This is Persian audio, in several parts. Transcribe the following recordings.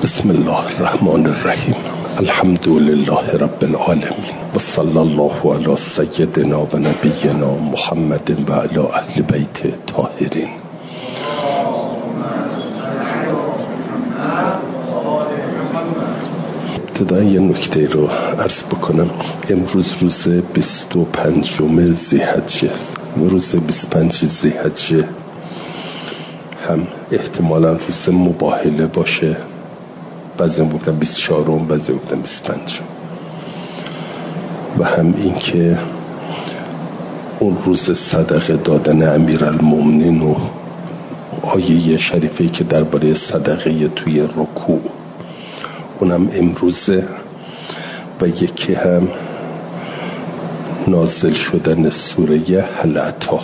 بسم الله الرحمن الرحیم. الحمد لله رب العالمین و صلی الله علی سیدنا و نبینا محمد و علی اهل بیت طاهرین. ابتدا یه نکته رو عرض بکنم. امروز روز 25 ذی‌حجه است. روز 25 ذی‌حجه هم احتمالا روز مباهله باشه، بعضی هم گفتن 24، بعضی هم گفتن 25، و هم این که اون روز صدقه دادن امیرالمومنین و آیه شریفه‌ای که درباره صدقه توی رکوع اونم امروزه، و یکی هم نازل شدن سوره هل اتی.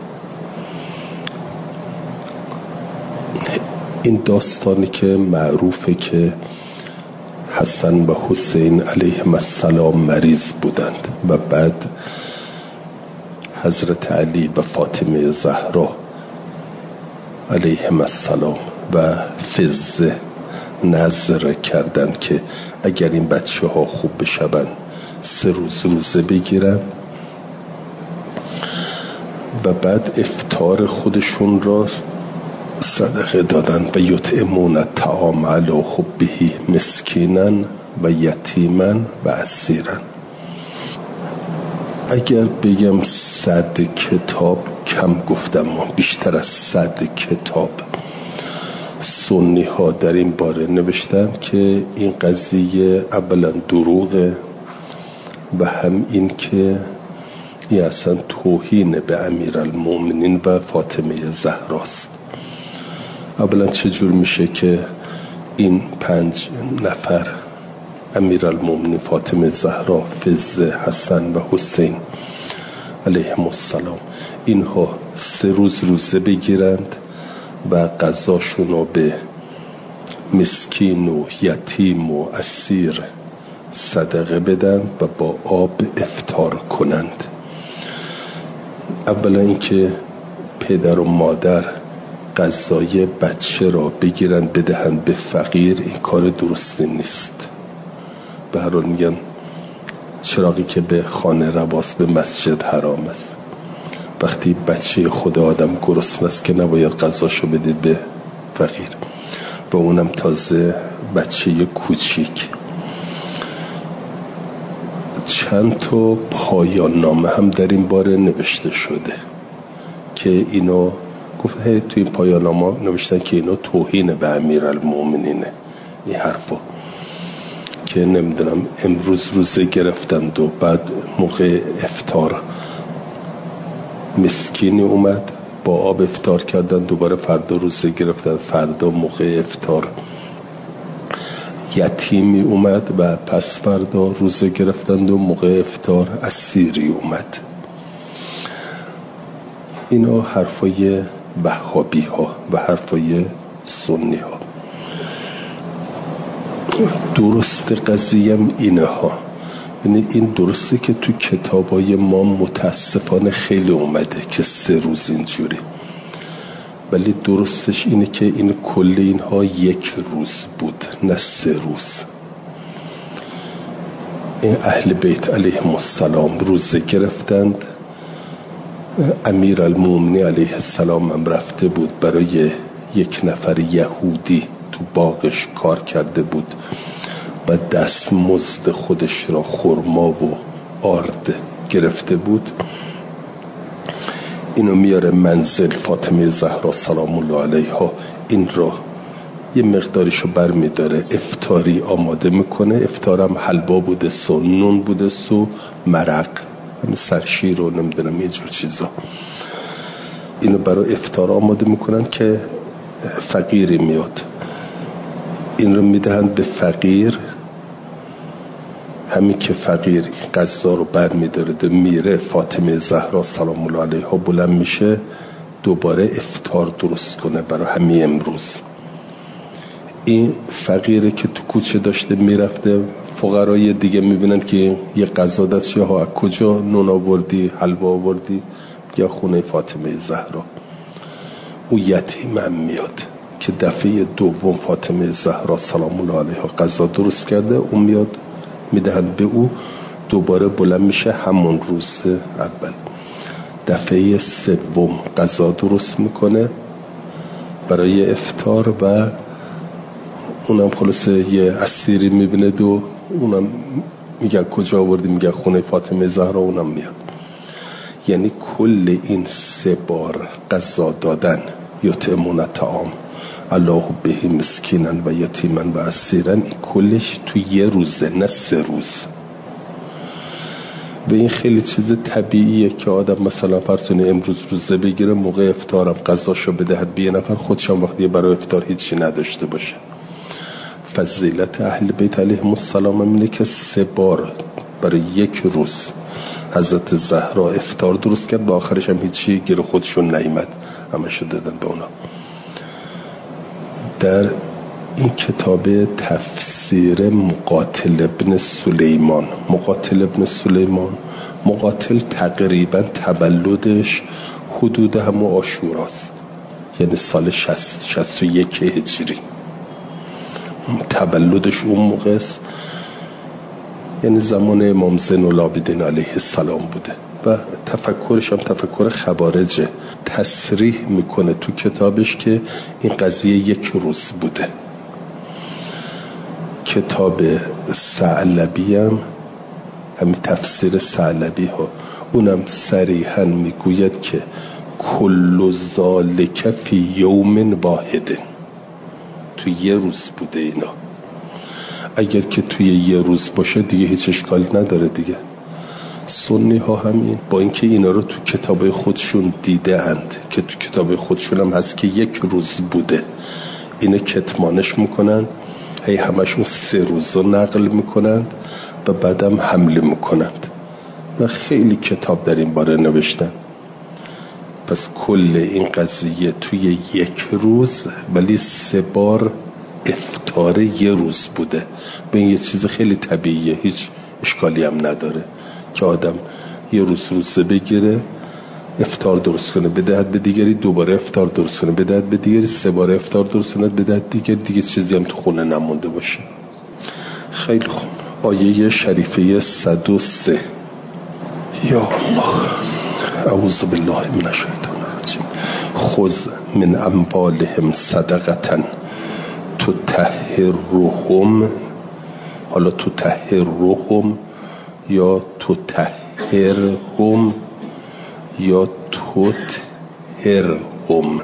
این داستانی که معروفه که حسن و حسین علیهم السلام مریض بودند و بعد حضرت علی و فاطمه زهرا علیهم السلام و فزه نذر کردند که اگر این بچه ها خوب بشوند 3 روز روزه بگیرن و بعد افطار خودشون را صدقه دادن و یطعمون الطعام علی حبه مسکینا و یتیما و اسیرا. اگر بگم 100 کتاب کم گفتم، بیشتر از 100 کتاب سنی ها در این باره نوشتن که این قضیه اولا دروغه و هم این که این اصلا توهین به امیرالمومنین و فاطمه زهراست. اولا چجور میشه که این 5 نفر امیرالمومنین، فاطمه زهرا، فزه، حسن و حسین علیهم السلام، اینها 3 روز روزه بگیرند و غذاشون رو به مسکین و یتیم و اسیر صدقه بدن و با آب افطار کنند. اولا اینکه پدر و مادر غذای بچه را بگیرن بدهن به فقیر، این کار درستی نیست. به هر حال میگن چراغی که به خانه رواست به مسجد حرام است. وقتی بچه خود آدم گرسنه است که نباید غذاشو بده به فقیر، و اونم تازه بچه کوچیک. چند تا پایان نامه هم در این باره نوشته شده که اینو گفت توی این پایان نامه نوشتن که اینو توهین به امیرالمومنینه. این حرفا که نمیدونم امروز روزه گرفتند و بعد موقع افطار مسکینی اومد با آب افطار کردن، دوباره فردا روزه گرفتن، فردا موقع افطار یتیمی اومد و پس فردا روزه گرفتند و موقع افطار اسیری اومد. اینا حرفای وهابی ها و حرفای سنی ها. درست قضیه هم اینه ها. یعنی این درسته که تو کتابای ما متاسفانه خیلی اومده که 3 روز اینجوری، ولی درستش اینه که این کل اینها 1 روز بود نه 3 روز. این اهل بیت علیهم السلام روزه گرفتند. امیرالمومنین علیه السلام هم رفته بود برای 1 نفر یهودی تو باغش کار کرده بود و دستمزد خودش را خرما و آرد گرفته بود. اینو میاره منزل فاطمه زهرا سلام الله علیها، این را یه مقداریشو برمیداره افطاری آماده میکنه. افطارم حلوا بوده، نون بوده، مرق، همین سرشیر رو نمیدونم یه جور چیزا. اینو برای افطار آماده میکنن که فقیری میاد، این رو میدهن به فقیر. همین که فقیر غذا رو برمیداره میره، فاطمه زهرا سلام الله علیها بلند میشه دوباره افطار درست کنه برای همین امروز. این فقیره که تو کوچه داشته میرفته، فقرای دیگه میبینن که یه غذا دست ها از کجا نون آوردی، حلوا آوردی، یا خونه فاطمه زهرا. او یتیم هم میاد که دفعه دوم فاطمه زهرا سلام الله علیها غذا درست کرده، اون میاد میدهن به او، دوباره بلند میشه همون روز اول. دفعه سوم غذا درست میکنه برای افطار و اونم خلاصه یه اسیری میبینه و اونم میگه کجا آوردی، میگه خونه فاطمه زهرا، اونم میاد. یعنی کل این 3 بار غذا دادن، یطعمون طعام الله به مسکینا و یتیما و اسیرا، این کلش تو یه روزه، نه 3 روز. و این خیلی چیز طبیعیه که آدم مثلا فرضونه امروز روزه بگیره، موقع افطارم غذاشو بدهد به یه نفر، خودشم وقتی برای افطار هیچی نداشته باشه. فضیلت اهل بیت علیهم السلام اینه که 3 بار برای یک روز حضرت زهرا افطار درست کرد، با آخرش هم هیچی گیر خودشون نیامد، همشو دادن به اونا. در این کتاب تفسیر مقاتل ابن سلیمان، مقاتل تقریبا تولدش حدود همون عاشوراست، یعنی سال 61 هجری تولدش اون موقع است، یعنی زمان امام زین العابدین علیه السلام بوده و تفکرش هم تفکر خوارجه. تصریح میکنه تو کتابش که این قضیه یک روز بوده. کتاب ثعلبی هم همین تفسیر ثعلبی ها، اونم صریحا میگوید که کل ذالک فی یوم واحد، تو یه روز بوده اینا. اگر که توی یه روز باشه دیگه هیچ اشکالی نداره دیگه. سنی ها همین، با اینکه اینا رو تو کتاب خودشون دیده اند که تو کتاب خودشون هم هست که یک روز بوده، اینه کتمانش میکنند، هی همشون 3 روز رو نقل میکنند و بعدم حمله میکنند و خیلی کتاب در این باره نوشتن. پس کل این قضیه توی یک روز، ولی 3 بار افطار یه روز بوده. به این یه چیز خیلی طبیعیه، هیچ اشکالی هم نداره که آدم یه روزه بگیره، افطار درست کنه بدهد به دیگری، دوباره افطار درست کنه بدهد به دیگری، 3 بار افطار درست کنه بدهد دیگه چیزی هم تو خونه نمونده باشه. خیلی خوب. آیه شریفه 103. یا الله، اعوذ بالله من الشیطان الرجیم. خذ من اموالهم صدقة تطهرهم، حالا تطهرهم یا تطهرهم یا تطهرهم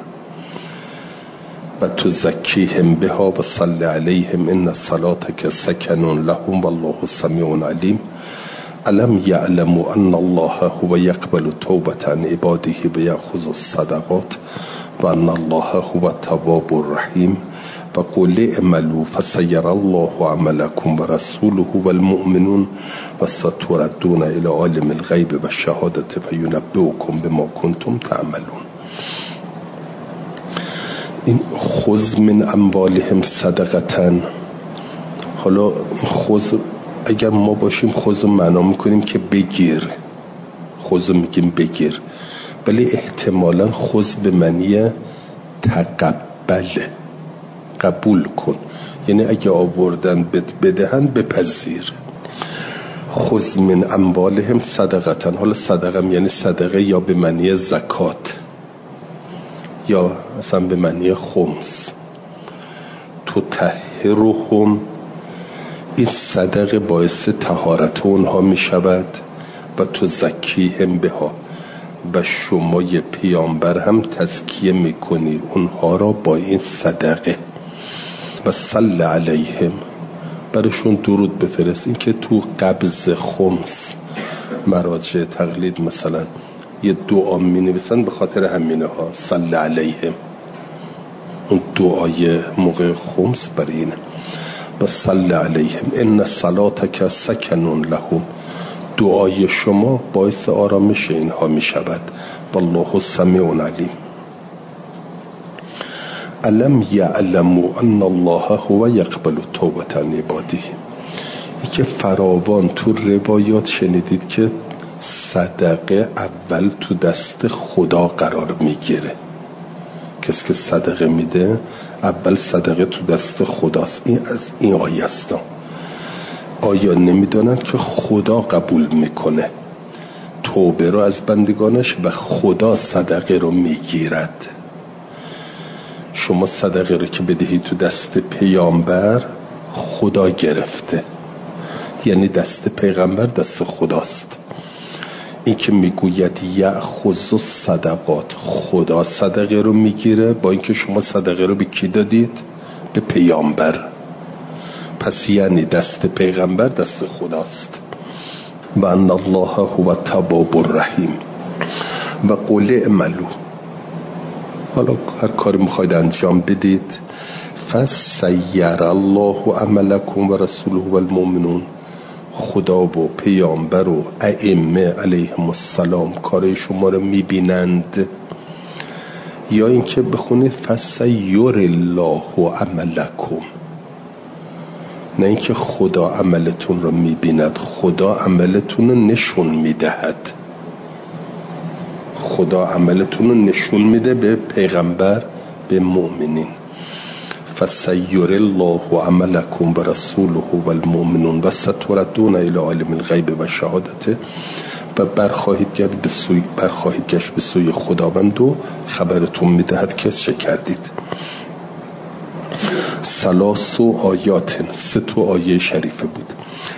و تزکیهم بها و صلی علیهم ان صلاتک سکن لهم والله سمیع علیم. الم یعلموا ان الله هو یقبل توبة عن عباده و یأخذ الصدقات و ان الله هو التواب الرحیم و قل اعملوا فسیر الله عملکم و رسوله والمؤمنون و ستردون الى عالم الغیب و الشهادة فینبئکم بما کنتم تعملون. این خذ من اموالهم صدقة، حالا خذ اگر ما باشیم خذ معنا میکنیم که بگیر، خذ میگیم بگیر، ولی احتمالا خذ به معنی تقبل، قبول کن، یعنی اگه آوردن بدهن بپذیر. خذ من اموالهم صدقة، حالا صدقه یعنی صدقه یا به معنی زکات یا اصلا به معنی خمس. تطهرهم، این صدقه باعث طهارت اونها می شود و تزکیهم بها، و شمای پیامبر هم تزکیه می کنی اونها را با این صدقه. و صلی علیهم، برشون درود بفرست. این که تو قبض خمس مراجع تقلید مثلا یه دعا می نویسن به خاطر همینه ها، صلی علیهم، اون دعای موقع خمس برای اینه. و صلی علیهم ان صلاتک سکن لهم، دعای شما باعث آرامش اینها می شود. والله سمیع علیم. الم یعلموا ان الله هو یقبل توبة عن عباده، این که فراوان تو روایات شنیدید که صدقه اول تو دست خدا قرار میگیره. کسی که صدقه میده اول صدقه تو دست خداست. این از این آیه است. آیا نمیدونند که خدا قبول میکنه توبه رو از بندگانش و خدا صدقه رو میگیرد؟ شما صدقه رو که بدهی تو دست پیامبر، خدا گرفته، یعنی دست پیغمبر دست خداست. این که میگوید یأخذ الصدقات، خدا صدقه رو میگیره، با اینکه شما صدقه رو به کی دادید؟ به پیامبر. پس یعنی دست پیغمبر دست خداست. و ان الله هو التواب الرحیم. و قل اعملوا، حالا هر کاری میخواید انجام بدید، فسیر الله عملکم و رسوله و المؤمنون، خدا و پیامبر و ائمه علیهم السلام کار شما رو میبینند. یا اینکه بخونید فسیر الله عملکم، نه اینکه خدا عملتون رو میبیند، خدا عملتون رو نشون میدهد. خدا عملتون رو نشون میده به پیغمبر، به مؤمنین. فسیر الله عملکم و رسوله و المؤمنون و ستردون الی عالم الغیب و شهادته، و برخواهید گشت به سوی خداوند و خبرتون میدهد که چه کردید. ثلاث آیات، 3 آیه شریفه بود.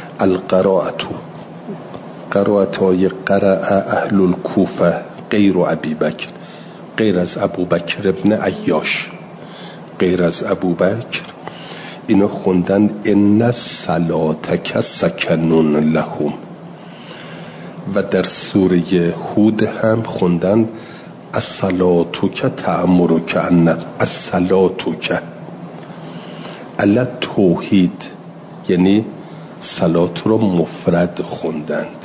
قرائت های قرأ اهل الکوفه غیر ابی بکر، غیر از ابو بکر ابن عیاش، غیر از ابو بکر، اینو خوندن ان الصلاتک سکنون لهم. و در سوره هود هم خوندن الصلاتک تأمرک ان الصلاتک علی توحید، یعنی صلات رو مفرد خوندند،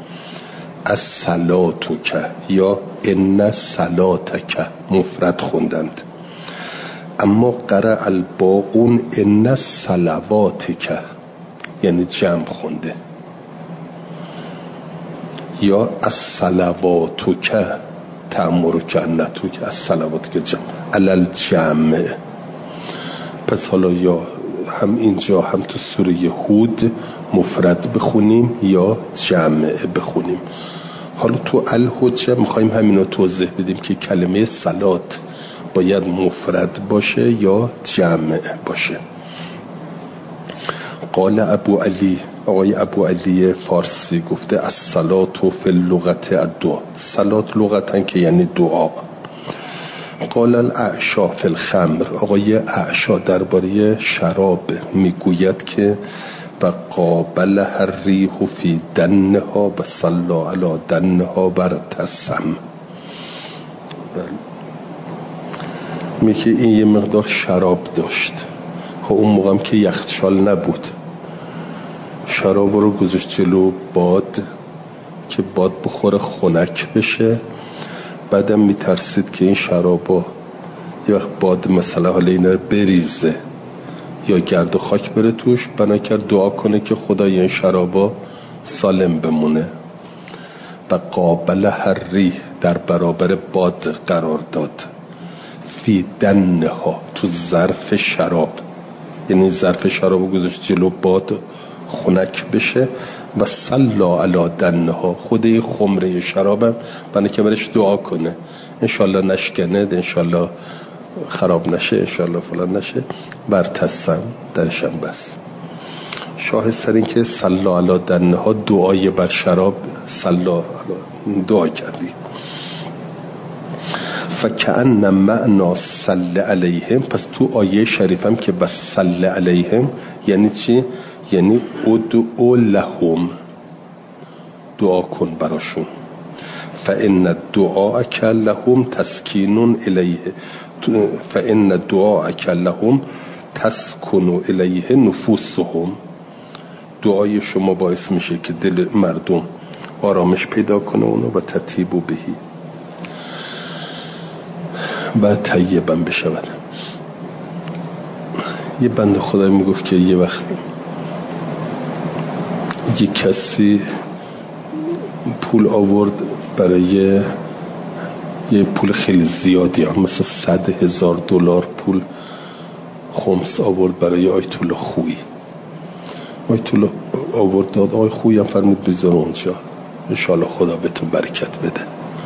الصلاتک یا ان صلاتک مفرد خوندند. اما قرأ الباقون ان صلواتک، یعنی جمع خونده. یا الصلواتک تأمرک ان توک الصلواتک جمع علل جمع. پس حالا یا هم اینجا هم تو سوره هود مفرد بخونیم یا جمع بخونیم. حالا تو الحجه میخوایم همینو توضیح بدیم که کلمه صلات باید مفرد باشه یا جمع باشه. قال ابو علی، آقای ابو علی فارسی گفته الصلات فی اللغت الدعا، صلات لغتن که یعنی دعا. قال الاعشا فی الخمر، آقای اعشا درباره شراب میگوید که و قابل هر ریح فی دنها و صلی علی دنها برتسم. میگه این یه مقدار شراب داشت. خب اون موقع هم که یخچال نبود، شراب رو گذاشت جلو باد که باد بخوره خنک بشه. بعدم میترسید که این شرابا یه وقت باد مثلا حالا اینا رو بریزه یا گرد و خاک بره توش، بنا کرد دعا کنه که خدای این شرابا سالم بمونه. و قابل هر ریح، در برابر باد قرار داد، فی دنها، تو ظرف شراب، یعنی ظرف شراب گذاشت جلو باد خنک بشه. و صلی علی دنها، خود این خمره شرابم بنا که برش دعا کنه انشالله نشکنه، انشالله خراب نشه، انشالله فلان نشه، برتسم درشم بس. شاهد سر این که صلی علی دنها دعای بر شراب، صلی دعا کردی. فکأن معنا صلی علیهم، پس تو آیه شریفم که بس صلی علیهم یعنی چی؟ یعنی ادعو لهم، دعا کن براشون. فإن الدعاء لهم تسکین الیه، فإن الدعاء لهم تسکن الیه نفوسهم، دعای شما باعث میشه که دل مردم آرامش پیدا کنه اونو و تطیب بهی و طیبا بشود. یه بنده خدا میگفت که یه وقت یه کسی پول آورد برای یه پول خیلی زیادی، مثلا $100,000 پول خمس آورد برای آیت الله خویی. آیت الله آورد داد، آقای خویی هم فرمود بذار اونجا، انشاءالله خدا به تو برکت بده.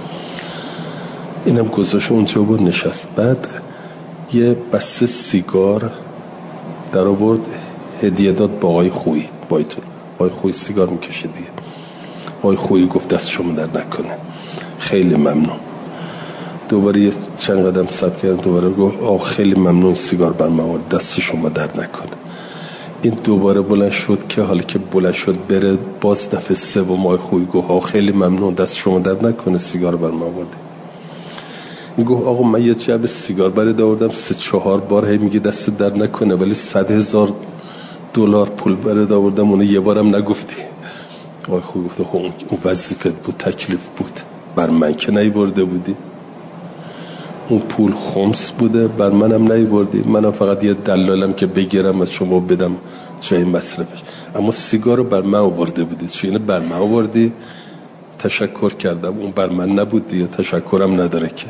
اینم گذاشت اونجا بود نشست. بعد یه بسته سیگار در آورد هدیه داد با آقای خویی. با آقای خویی سیگار میکشه دیگه. آقای خویی گفت دست شما در نکنه، خیلی ممنون. دوباره یه چند قدم صبر کرد، دوباره گفت خیلی ممنون، سیگار بر من آورد، دست شما در نکنه. این دوباره بلند شد که حالا که بلند شد بره، باز دفعه سوم آقای خویی گفت خیلی ممنون، دست شما در نکنه، سیگار بر من آورد. این گفت آقا من یه جعبه سیگار برات آوردم 3-4 بار هی میگه دست در نکنه، ولی $100,000 پول برات آوردم اون یه بارم نگفتی. آقای خویی گفت خب اون وظیفت بود، تکلیف بود، بر من که نیورده بودی. اون پول خمس بوده، بر منم نیوردی، منم فقط یه دلالم که بگیرم از شما بدم جای مصرفش، اما سیگار رو بر من آورده بودی. چون بر من آوردی تشکر کردم، اون بر من نبود دیگه، تشکرم نداره که.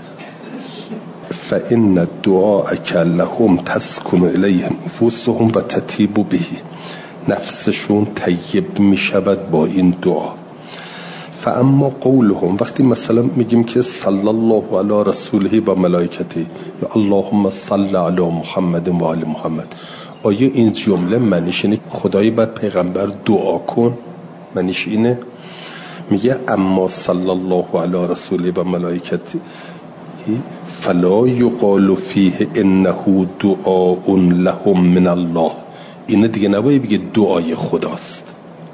فإن دعاءک لهم تسکن الیه نفوسهم و تطیب به، نفسشون طیب می شود با این دعا. فاما قولهم، وقتی مثلا میگیم که صلی الله علی رسوله و ملائکته یا اللهم صل علی محمد و آل محمد، آیا این جمله معنیش اینه خدای بر پیغمبر دعا کن؟ معنیش اینه؟ میگه اما صلی الله علی رسوله و ملائکته فلا یقال فیه انه دعاء لهم من الله. اینه دیگه نباید بگه دعای خداست.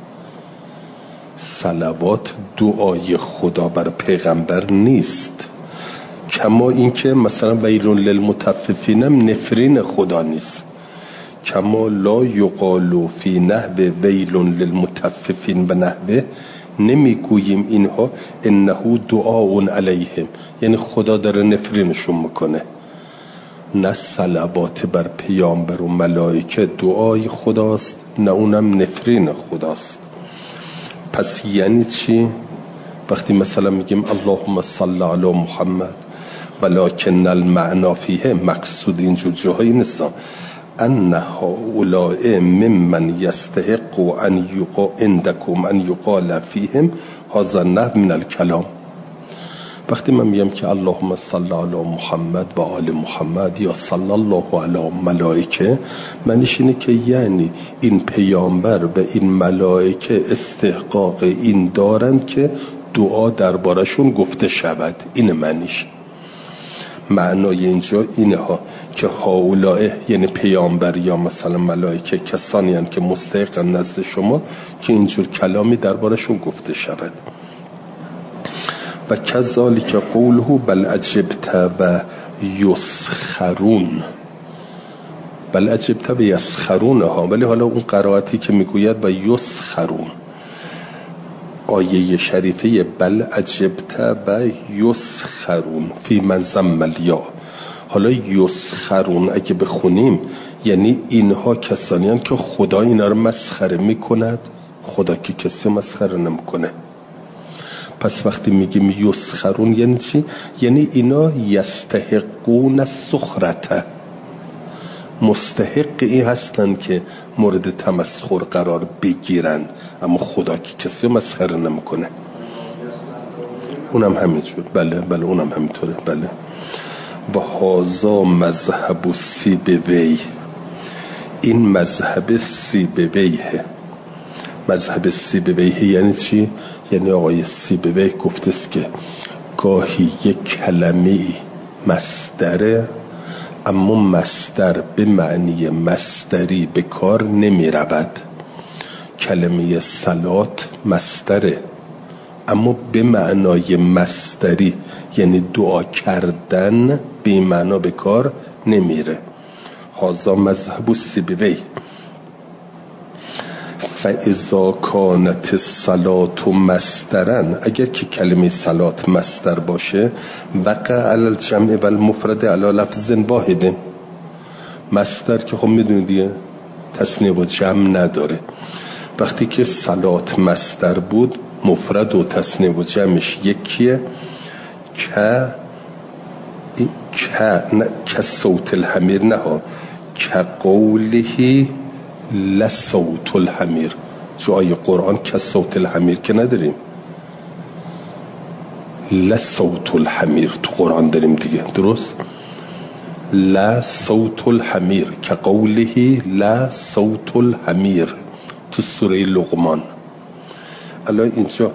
صلوات دعای خدا بر پیغمبر نیست، کما اینکه مثلا ویل للمطففین نفرین خدا نیست. کما لا یقال فی نحو ویل للمطففین و نحوه، نمیگوییم اینها انه دعاء علیهم، یعنی خدا داره نفرینشون میکنه. نه صلوات بر پیامبر و ملائکه دعای خداست، نه اونم نفرین خداست. پس یعنی چی؟ وقتی مثلا میگیم اللهم صل علی محمد ولکن المعنی فیه، مقصود اینجور جاهایی نیستم ان هؤلاء ممن یستحق ان یقال عندکم ان یقال فیهم هذا النحو من الکلام. وقتی من میگم که اللهم صل علی محمد و آل محمد یا صلی الله علی ملائکه، معنیش اینه که یعنی این پیامبر و این ملائکه استحقاق این دارند که دعا دربارشون گفته شود. این معنیش. معنای اینجا اینه ها که هؤلاء یعنی پیامبر یا مثلا ملائکه کسانی هستند که مستحقن نزد شما که اینجور کلامی دربارشون گفته شود. و کذالک قوله بل عجبت و یسخرون، بل عجبت و یسخرون ها، ولی حالا اون قرائتی که میگوید و یسخرون، آیه شریفه بل عجبت و یسخرون فی من ضم الیا. حالا یسخرون اگه بخونیم یعنی اینها کسانی هستند که خدا اینا رو مسخره میکند، خدا که کسی مسخره نمیکنه. پس وقتی میگیم یسخرون یعنی چی؟ یعنی اینا یستحقون السخرة، مستحق این هستن که مورد تمسخر قرار بگیرند، اما خدا که کسی مسخره نمیکنه. اونم همینجور. بله اونم همینطوره. بله. و هازا مذهب سیبوی، این مذهب سیبویه. مذهب سیبویه یعنی چی؟ یعنی آقای سیبوی گفته است که گاهی یک کلمه مصدره، اما مصدر به معنی مصدری به کار نمی رود. کلمه صلات مصدره اما به معنای مصدری یعنی دعا کردن به معنا به کار نمیره. هذا مذهب سیبوی. فاذا کانت الصلاة مصدرن، اگر که کلمه صلات مصدر باشه وقع علی الجمع و المفرد علی لفظ واحد. مصدر که خب میدونید دیگه تثنیه و جمع نداره. وقتی که صلات مصدر بود مفرد و تثنیه و جمعش یکیه. که صوت الحمیر نه ها، کقوله لصوت الحمیر. جای قرآن که صوت الحمیر که نداریم، لصوت الحمیر تو قرآن داریم دیگه، درست؟ لصوت الحمیر که قوله لصوت الحمیر تو سوره لقمان. الان اینجا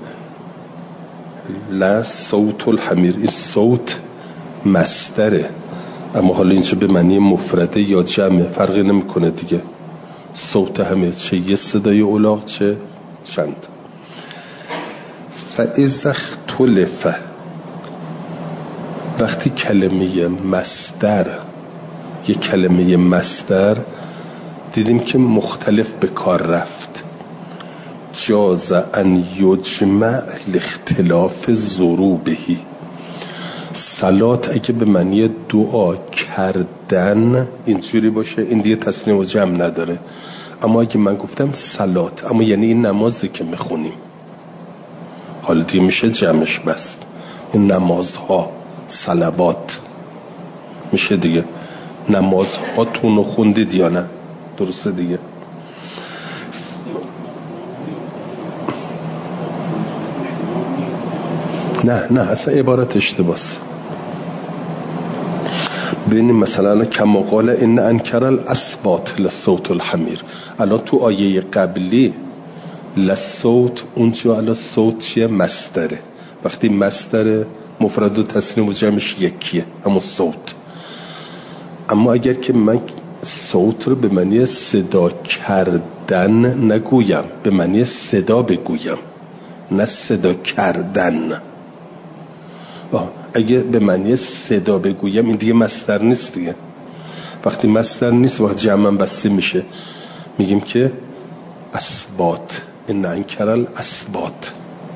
لصوت الحمیر، این صوت مصدره، اما حالا اینجا به معنی مفرده یا جمع فرقی نمیکنه دیگه. صوت حمیر چه یه صدای الاغ چه چند. فاذا اختلف، وقتی کلمه مصدر، یه کلمه مصدر دیدیم که مختلف به کار رفت، جاز ان یجمع لاختلاف ضروبهی. صلات اگه به معنی دعا کردن اینجوری باشه این دیگه تثنیه و جمع نداره، اما اگه من گفتم صلات، اما یعنی این نمازی که میخونیم، حالا دیگه میشه جمعش بست، این نمازها صلوات میشه دیگه. نمازهاتون رو خوندید یا نه؟ درسته دیگه. نه اصلا عبارت اشتباس. ببینیم مثلا کما قال ان انکر الاصوات لصوت الحمیر، الان تو آیه قبلی لصوت، اونجا الان صوت چیه؟ مصدره. وقتی مصدر مفرد و تثنیه و جمعش یکیه، همون صوت. اما اگر که من صوت رو به معنی صدا کردن نگویم، به معنی صدا بگویم، نه صدا کردن، اگه به معنی صدا بگویم این دیگه مصدر نیست دیگه. وقتی مصدر نیست وقت جمع بسته میشه، میگیم که اصوات، ان انکر الاصوات.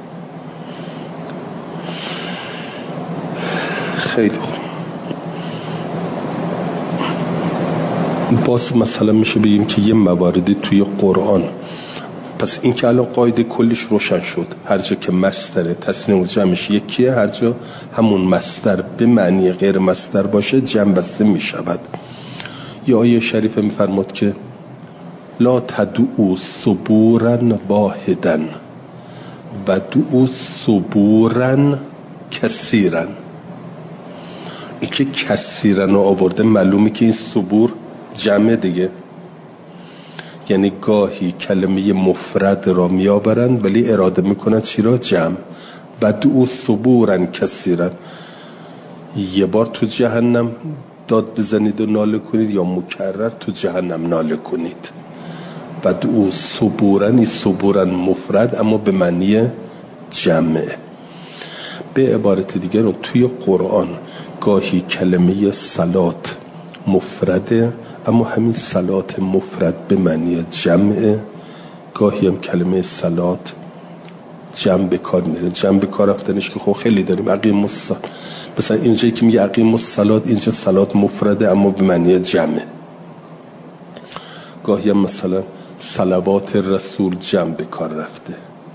خیلی خوب. باز مثلا میشه بگیم که یه مواردی توی قرآن، پس این که الان قاعده کلیش روشن شد، هر جا که مصدر تثنیه و جمعش یکیه، هر جا همون مصدر به معنی غیر مصدر باشه جمع بسته میشود. یا آیه شریفه میفرماد که لا تدعوا ثبورا واحدا و دعوا ثبورا کثیرا. این که کثیرا رو آورده معلومه که این ثبور جمع دیگه، یعنی گاهی کلمه مفرد را میآورند ولی اراده میکنند چی را؟ جمع. و دعوا ثبورا کثیرا، یه بار تو جهنم داد بزنید و ناله کنید یا مکرر تو جهنم ناله کنید. و دعوا ثبورا، این ثبورا مفرد اما به معنی جمع. به عبارت دیگر توی قرآن گاهی کلمه صلات مفرده اما همین صلات مفرد به معنی جمعه، گاهی هم کلمه صلات جمع به کار میره. جمع به کار رفتنش که خب خیلی داریم، اقیم الصلاة، مثلا اینجایی که میگه اقیم الصلاة، اینجا صلات مفرده اما به معنی جمعه. گاهی هم مثلا صلوات رسول جمع به کار رفته.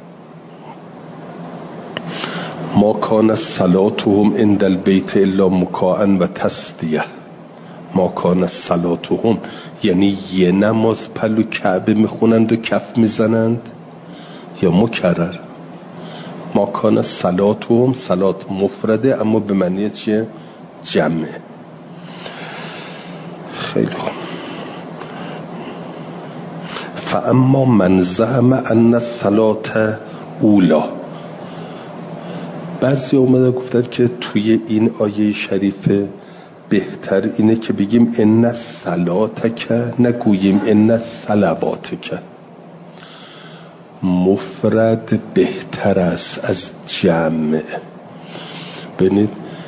ما کان صلاتهم عند البیت الا مکاء و تصدیه. ما کان صلاتهم یعنی یه نماز پلو کعبه میخونند و کف میزنند یا مکرر. ما کان صلاتهم، صلات مفرده اما به معنی چیه؟ جمعه. خیلی خوب. فاما من زعم ان الصلاة اولا، بعضی اومدن گفتن که توی این آیه شریفه بهتر اینه که بگیم ان الصلاتک، نگوییم ان الصلواتک. مفرد بهتر است از جمع. ببینید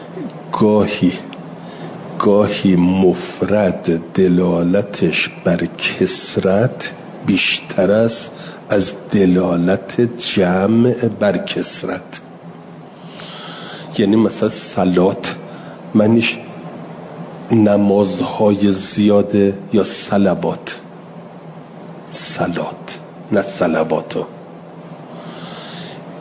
گاهی مفرد دلالتش بر کثرت بیشتر است از دلالت جمع بر کثرت. یعنی مثلا صلات معنیش نمازهای زیاده یا صلوات؟ صلات نه صلواتو.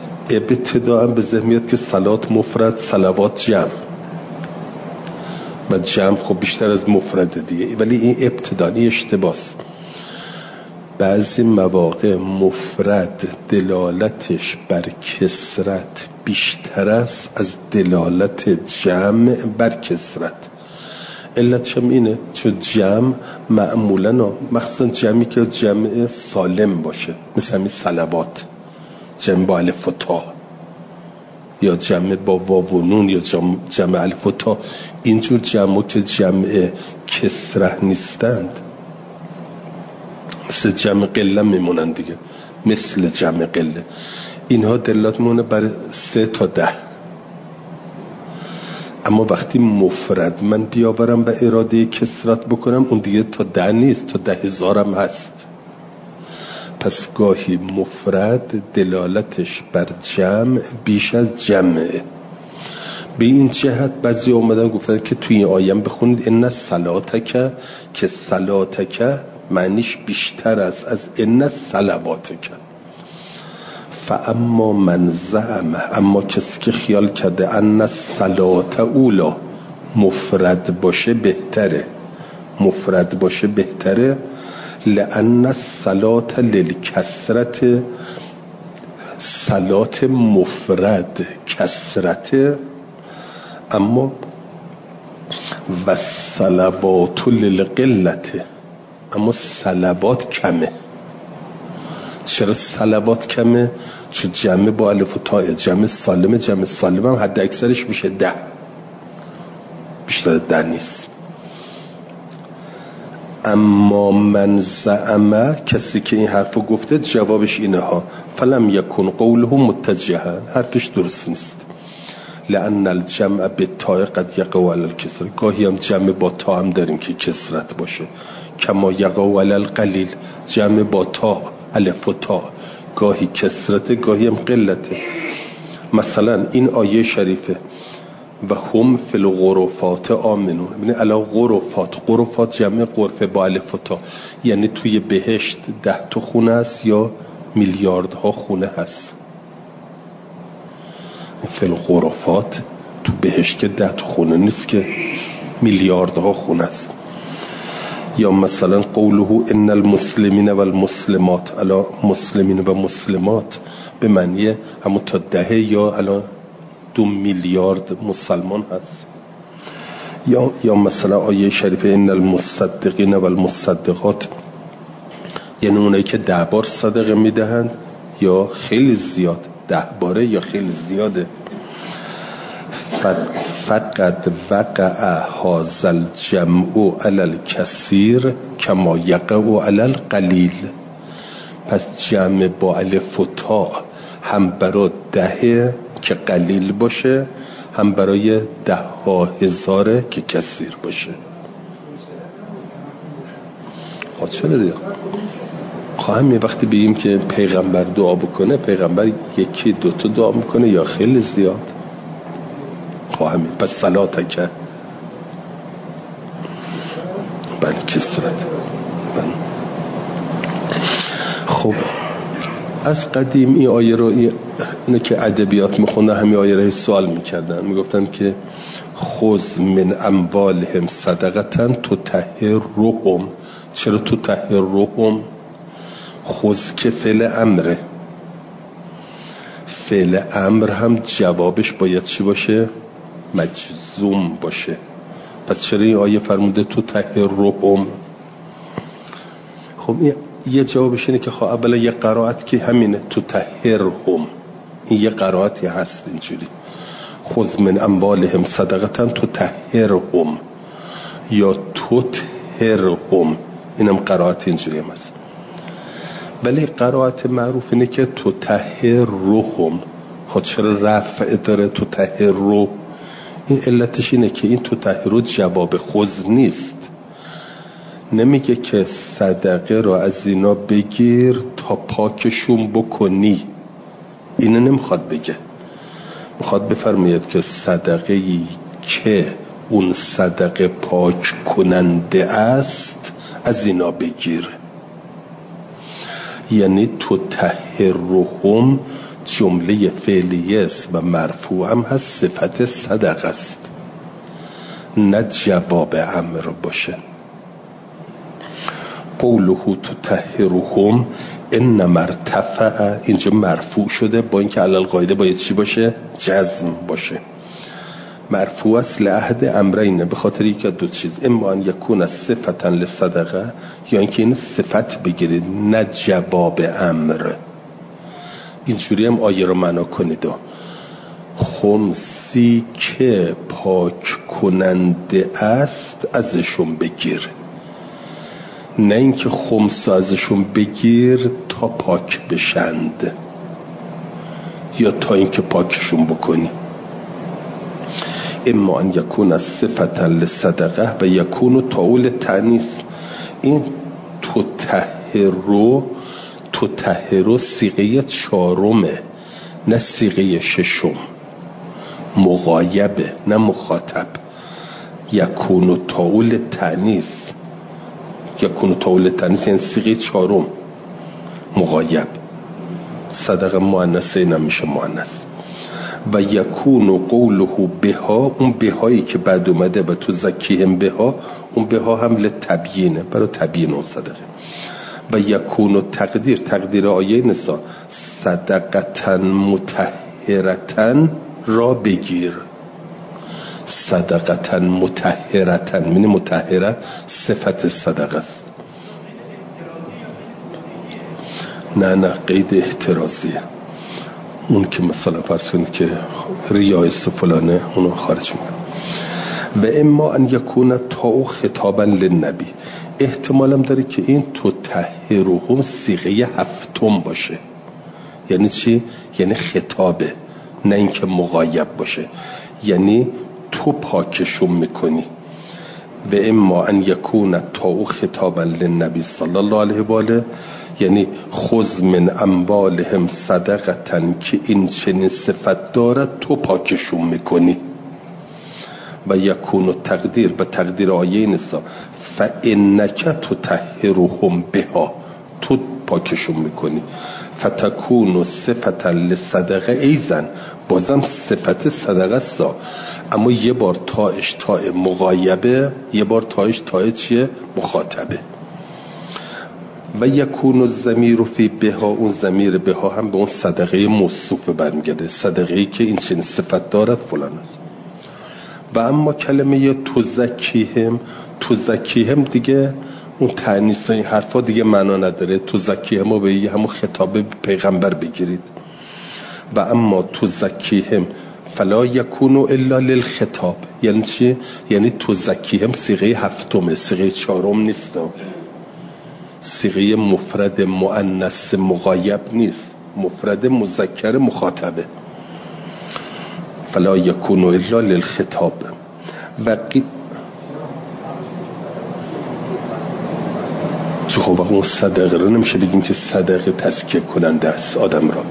ابتداء به ذهن میاد که صلات مفرد، صلوات جمع. و جمع خب بیشتر از مفرد دیگه، ولی این ابتدایی اشتباس. بعضی مواقع مفرد دلالتش بر کثرت بیشتر است از دلالت جمع بر کثرت. علت چم اینه چون جمع معمولا مخصوصا جمعی که جمع سالم باشه، مثل همین صلوات، جمع با الف و تا، یا جمع با واو و نون، یا جمع الف و تا، اینجور جمع که جمع کسره نیستند مثل جمع قله میمونن دیگه، مثل جمع قله، اینها دلالت میمونه بر 3 تا 10. اما وقتی مفرد من بیاورم به اراده کسرت بکنم، اون دیگه تا 10 نیست، تا 10,000 هم هست. پس گاهی مفرد دلالتش بر جمع بیش از جمعه. به این جهت بعضی اومدن گفتن که توی این آیه بخونید ان صلاتک، که صلاتک معنیش بیشتر است از ان صلواتک. فاما من زعم، اما کسی که خیال کرده ان صلات اولا مفرد باشه بهتره، مفرد باشه بهتره، لأن الصلاة للکثرت، صلات مفرد کثرت، اما و الصلوات للقلت، اما صلوات کمه. چرا صلوات کمه؟ چون جمع با الف و تاء، جمع سالمه، جمع سالم هم حد اکثرش میشه 10، بیشتر 10 نیست. اما من زعمه، کسی که این حرفو گفته جوابش اینه ها، فلم یکن قوله متجها، حرفش درست نیست. لأن الجمع بالتاء قد یقع علی الکسر، گاهی هم جمع با تا هم داریم که کسرت باشه، کما یقع علی القلیل، جمع با تا الف و تا گاهی کسرت گاهی هم قلته. مثلا این آیه شریفه و هم فی الغرفات آمنون، ببینید الان غرفات جمع غرفه با الف و تا، یعنی توی بهشت 10 تا خونه است یا میلیاردها خونه هست. فی الغرفات تو بهشت که 10 تا خونه نیست که میلیاردها خونه است. یا مثلا قوله ان المسلمین و المسلمات، الان مسلمین و مسلمات به معنی همون تا 10 یا الان 2 میلیارد مسلمان هست. یا مثلا آیه شریفه ان المصدقین و المصدقات، یعنی اونایی که 10 بار صدقه میدهند یا خیلی زیاد، 10 باره یا خیلی زیاده. فقط وقع هذا الجمع علی الکثیر کما یقع علی القلیل. پس جمع با الف و تا هم برای 10 که قلیل باشه، هم برای 10,000 که کثیر باشه. چرا دیگه؟ همین وقتی بگیم که پیغمبر دعا بکنه، پیغمبر 1 2 تا دعا میکنه یا خیلی زیاد؟ همین. پس صلات که بله کسرت. خب از قدیم این آیه رو اینه که ادبیات میخونده همین آیه رو سوال میکردن، میگفتن که خذ من اموالهم صدقتا تطهرهم. چرا تطهرهم؟ خذ که فعل امره، فعل امر هم جوابش باید چی باشه؟ مجزوم باشه. پس چرا این آیه فرموده تطهرهم؟ خب یه جوابش اینه که خب اولا یه قرائت که همینه تطهرهم، این یه قرائتی هست اینجوری، خذ من اموالهم صدقتا تطهرهم یا تطهرهم، اینم قرائت اینجوری هم هست. ولی قرائت معروف اینه که تطهرهم. خود چرا رفع داره تطهرو؟ این علتش اینه که این تطهرو جواب خذ نیست، نمیگه که صدقه رو از اینا بگیر تا پاکشون بکنی، اینو نمیخواد بگه، میخواد بفرماید که صدقه‌ای که اون صدقه پاک کننده است از اینا بگیر. یعنی تطهرهم جمله فعلیه است و مرفوع هم هست، صفت صدقه است. نه جواب امر باشه. قوله تطهرهم ان مرتفع، اینجا مرفوع شده با اینکه علل قاعده باید چی باشه؟ جزم باشه. مرفوع است لعهد امرین، به خاطر یک دو چیز، اما ان یکون صفتا للصدقه، یا اینکه این صفت بگیرید نه جواب امر. اینجوری هم آیه رو معنا کنید. خمسی که پاک کننده است ازشون بگیر، نه اینکه خمس ازشون بگیر تا پاک بشند یا تا اینکه پاکشون بکنی. اما ان یکون صفتا للصدقه و یکون تاول تانیث. این تطهرو صیغه چهارمه نه صیغه ششم، مغایبه نه مخاطب. یکون تاول تانیث، یکون تاول تانیث یعنی صیغه چهارم مغایب. صدقه مؤنثه نمیشه مؤنث. و یکون قوله بها، اون بهایی که بعد اومده و تو زکیهم بها، اون بها هم لتبیینه، برای تبیین اون صدقه. و یکون تقدیر آیه نساء صدقتن مطهرتن را بگیر. صدقتن مطهرتن، یعنی مطهره صفت صدقه است. نه قید احترازیه. اون که مثلا فرض کنید که ریاض فلانه اونو خارج میکنه. و اما ان یکون تا خطابا للنبی، احتمالم داره که این تطهرهم صیغه هفتم باشه. یعنی چی؟ یعنی خطابه، نه اینکه مغایب باشه، یعنی تو پاکشون میکنی. و اما ان یکون تا خطابا للنبی صلی الله علیه و آله، یعنی خذ من اموالهم صدقتن، که این چنین صفت دارد تو پاکشون میکنی. و یکون تقدیر، به تقدیر آیه نساء فانک تطهرهم بها، تو پاکشون میکنی. فتکون صفتا للصدقه ایزن، بازم صفت صدقه است، اما یه بار تاش تای مغایبه، یه بار تاش تای چیه؟ مخاطبه. و یکون الضمیر فی بها، اون ضمیر بها هم به اون صدقه موصوف برمیگرده، صدقه‌ای که این چنین صفت دارد فلان است. و اما کلمه تزکیهم دیگه اون تأنیث این حرفا دیگه معنا نداره. تزکیهم رو به همون خطاب پیغمبر بگیرید. و اما تزکیهم فلا یکون الا للخطاب، یعنی چی؟ یعنی تزکیهم صیغه هفتمه، صیغه چهارم نیست، صیغه مفرد مؤنث مغایب نیست، مفرد مذکر مخاطبه. فلا یکون الا للخطاب. و خب اون صدقه رو نمیشه بگیم که صدقه تزکیه کننده است آدم را.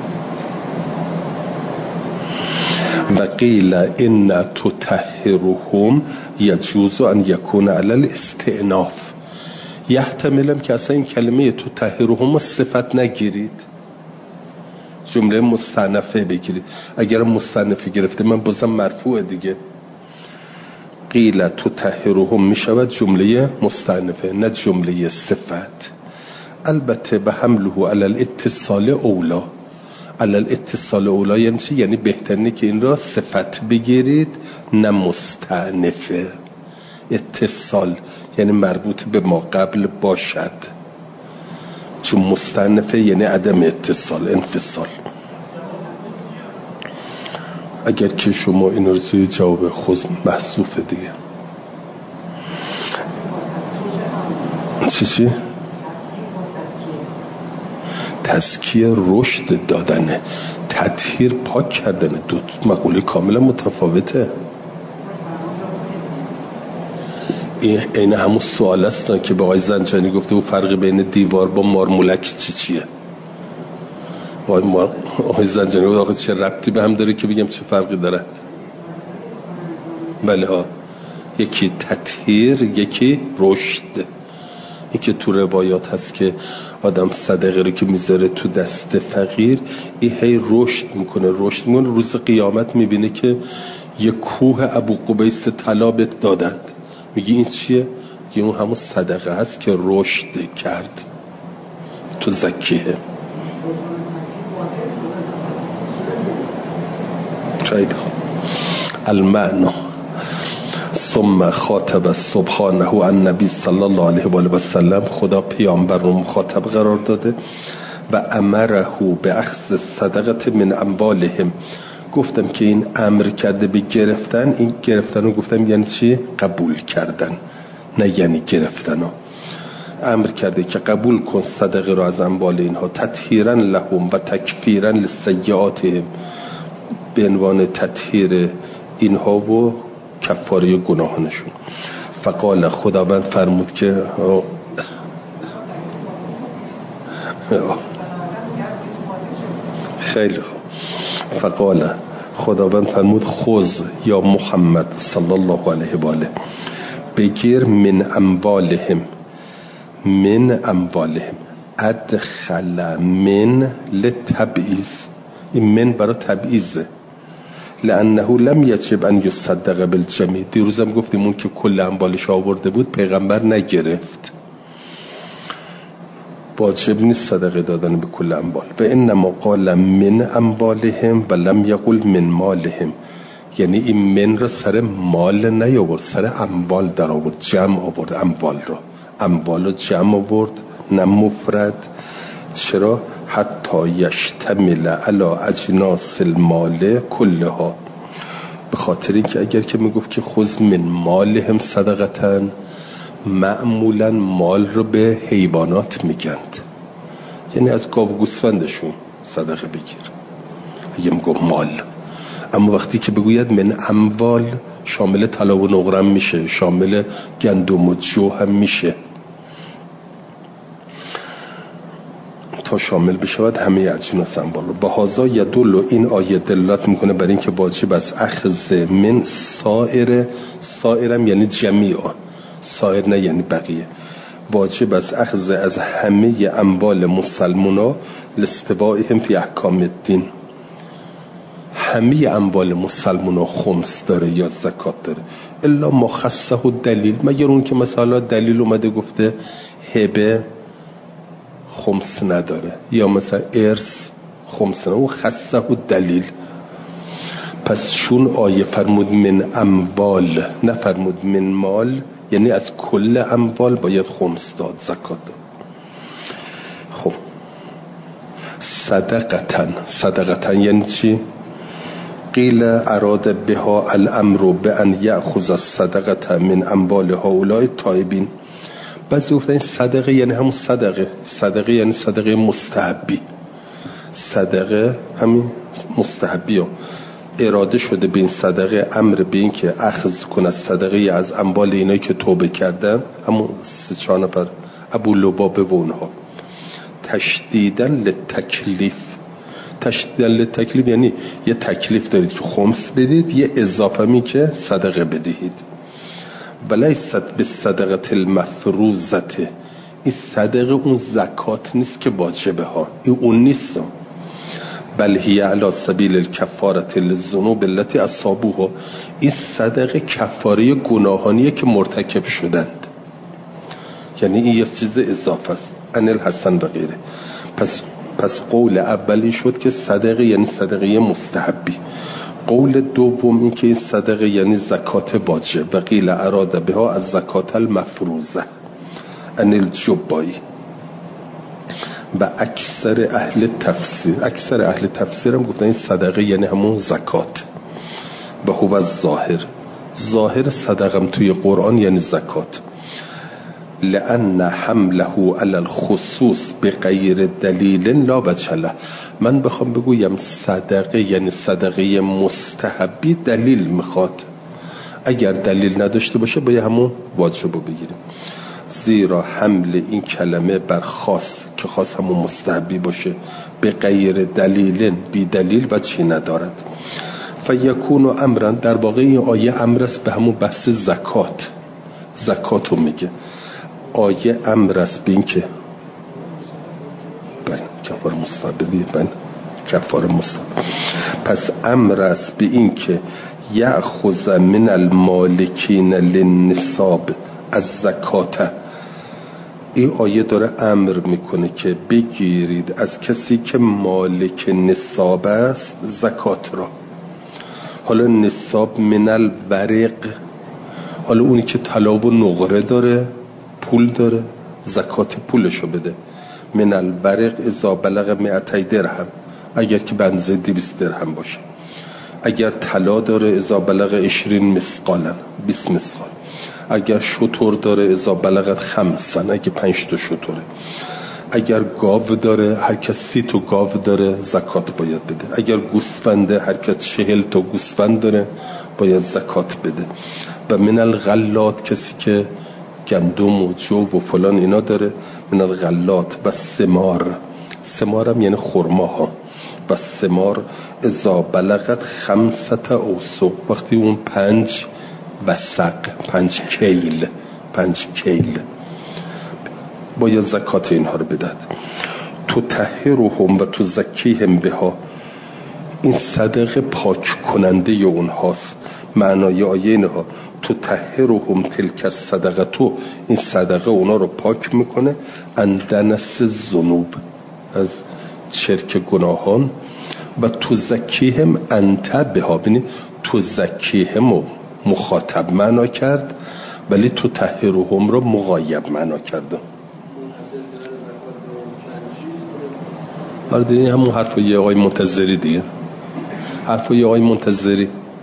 و قیل ان تطهرهم یجوز ان یکون علی الاستئناف، یحتملم که اصلا این کلمه تطهرهم رو صفت نگیرید، جمله مستأنفه بگیرید. اگر مستأنفه گرفته من بازم مرفوع دیگه. قیل تطهرهم میشود جمله مستأنفه نه جمله صفت. البته به حمله علی الاتصال اولا، علی الاتصال اولا یعنی چی؟ یعنی بهترینه که این را صفت بگیرید نه مستأنفه. اتصال یعنی مربوط به ما قبل باشد، چون مستأنفه یعنی عدم اتصال، انفصال. اگر که شما این رو زیر جواب خود محذوفه دیگه. چی؟ تزکیه رشد دادنه، تطهیر پاک کردنه، دو مقوله کاملا متفاوته. این همون سوال است که به آقای زنجانی گفته و فرق بین دیوار با مارمولک چیه؟ آقای زنجانی گفت آقا چه ربطی به هم داره که بگم چه فرقی دارد؟ بله ها، یکی تطهیر یکی رشد. این که تو روایات هست که آدم صدقه رو که میذاره تو دست فقیر، این هی رشد میکنه، روز قیامت میبینه که یه کوه ابو قبیس طلا بهت دادند، میگی این چیه؟ میگی اون همون صدقه هست که رشد کرد تو زکیه. خیلی خوب. المعنی ثم خاطب سبحانه النبی صلی الله علیه و آله و سلم، خدا پیامبر رو مخاطب قرار داده و امره به اخذ صدقه من اموالهم. گفتم که این امر کرده به گرفتن، این گرفتن رو گفتم یعنی چی؟ قبول کردن، نه یعنی گرفتن ها. امر کرده که قبول کن صدقه رو از اموال اینها، تطهیرا لهم و تکفیرا لسیئاتهم، به عنوان تطهیر اینها و کفاره گناهانشون. فقال خداوند فرمود که خیلی خوب. فقال خداوند فرمود خذ یا محمد صلی الله علیه و آله، بگیر من اموالهم، من اموالهم، ادخل من لتبعیض، این من برای تبعیضه، لانه لم یجب ان یصدق بالجمیع. دیروزم گفتیم اون که کل اموالش آورده بود پیغمبر نگرفت، واجب نیست صدقه دادن به کل اموال. به انما قال من اموالهم و لم یقل من مالهم، یعنی این من را سر مال نیاورد، سر اموال در آورد، جمع آورد اموال را، اموال را جمع آورد نه مفرد. چرا؟ حتی یشتمل علی اجناس المال کلها، به خاطر اینکه اگر که میگفت که خذ من مالهم صدقتن، معمولا مال رو به حیوانات میگند، یعنی از گاو و گوسفندشون صدقه بگیر اگه میگم مال. اما وقتی که بگوید من اموال، شامل طلا و نقره میشه، شامل گندم و جو هم میشه، تا شامل بشود همه اجناس اموال رو. بهذا یدل، این آیه دلالت میکنه بر این که واجب از اخذ من سائرم یعنی جمیعا، سایر نه یعنی بقیه، واجب از اخذ از همه اموال مسلمونا لاستوائهم فی احکام الدین. همه اموال مسلمونا خمس داره یا زکات داره، الا ما خصه دلیل، مگر اون که مثلا دلیل اومده گفته هبه خمس نداره، یا مثلا ارث خمس نداره، اون خصه دلیل. پس چون آیه فرمود من اموال نفرمود من مال، یعنی از کل اموال باید خمس داد، زکات داد. خب صدقتن یعنی چی؟ قیل اراد بها الامر بان یأخذ الصدقه من اموال هؤلاء التائبین. بعضی گفتن این صدقه یعنی همون صدقه یعنی صدقه مستحبی، صدقه همین مستحبی ها. اراده شده به این صدقه امر به این که اخذ کنه صدقه از اموال اینایی که توبه کردن، همون 3-4 نفر ابو لبابه و اونها. تشدیدن لتکلیف یعنی یه تکلیف دارید که خمس بدید، یه اضافه می که صدقه بدهید. ولیست به صدقه المفروضته، این صدقه اون زکات نیست که واجبه ها، این اون نیست، بل هی علی سبیل الکفاره للذنوب التي اصابوها، این صدقه کفاره گناهانیه که مرتکب شدند، یعنی این یه چیز اضافه است. ان الحسن و غیره. پس قول اولی شد که صدقه یعنی صدقه مستحبی. قول دوم این که این صدقه یعنی زکات واجب، و قیل اراد بها از زکات المفروضه ان الجبایی. و اکثر اهل تفسیر هم گفتن این صدقه یعنی همون زکات. و هو ظاهر صدقم توی قرآن یعنی زکات، لأن حمله علی الخصوص بغیر دلیل لا وجه له. من بخوام بگویم صدقه یعنی صدقه مستحبی، دلیل میخواد، اگر دلیل نداشته باشه باید همون واجب رو بگیریم. زیرا حمل این کلمه بر خاص که خاص همون مستحبی باشه به غیر دلیل، بی دلیل و چی ندارد. فیکون و امرن، در واقع این آیه امر است به همون بحث زکات رو میگه. آیه امر است به این که کفار مستحبی کفاره مستحب. پس امر است به این که یأخذ من المالکین للنصاب از زکات. این آیه داره امر میکنه که بگیرید از کسی که مالک نصاب است زکات را. حالا نصاب من الورق، حالا اونی که طلا و نقره داره، پول داره، زکات پولشو بده. من الورق اذا بلغ 200 درهم، اگر که بنزه 200 درهم باشه. اگر طلا داره اذا بلغ 20 مثقالا، 20 مثقال. اگر شتر داره اذا بلغت 5، اگه 5 تا شتره. اگر گاو داره، هر کس 30 تا گاو داره زکات باید بده. اگر گوسفنده، هر کس 40 تا گوسفند داره باید زکات بده. و من الغلات، کسی که گندم و جو و فلان اینا داره، من الغلات و ثمار، ثمار هم یعنی خرماها، و ثمار اذا بلغت 5 اوسق، وقتی اون 5 وسق، 5 کیل باید زکات اینها رو بدهد. تطهرهم و تزکیهم بها، این صدقه پاک کننده اونهاست. معنای آیه اینها تطهرهم تلک الصدقه، تو این صدقه اونا رو پاک میکنه اندنس ذنوب، از شرک گناهان. و تزکیهم انت بها، ببینید تزکیهم رو مخاطب معنا کرد ولی تطهرهم رو مغایب معنا کرد. آره دیگه همون حرفای آقای منتظری دیگه، حرفای آقای منتظری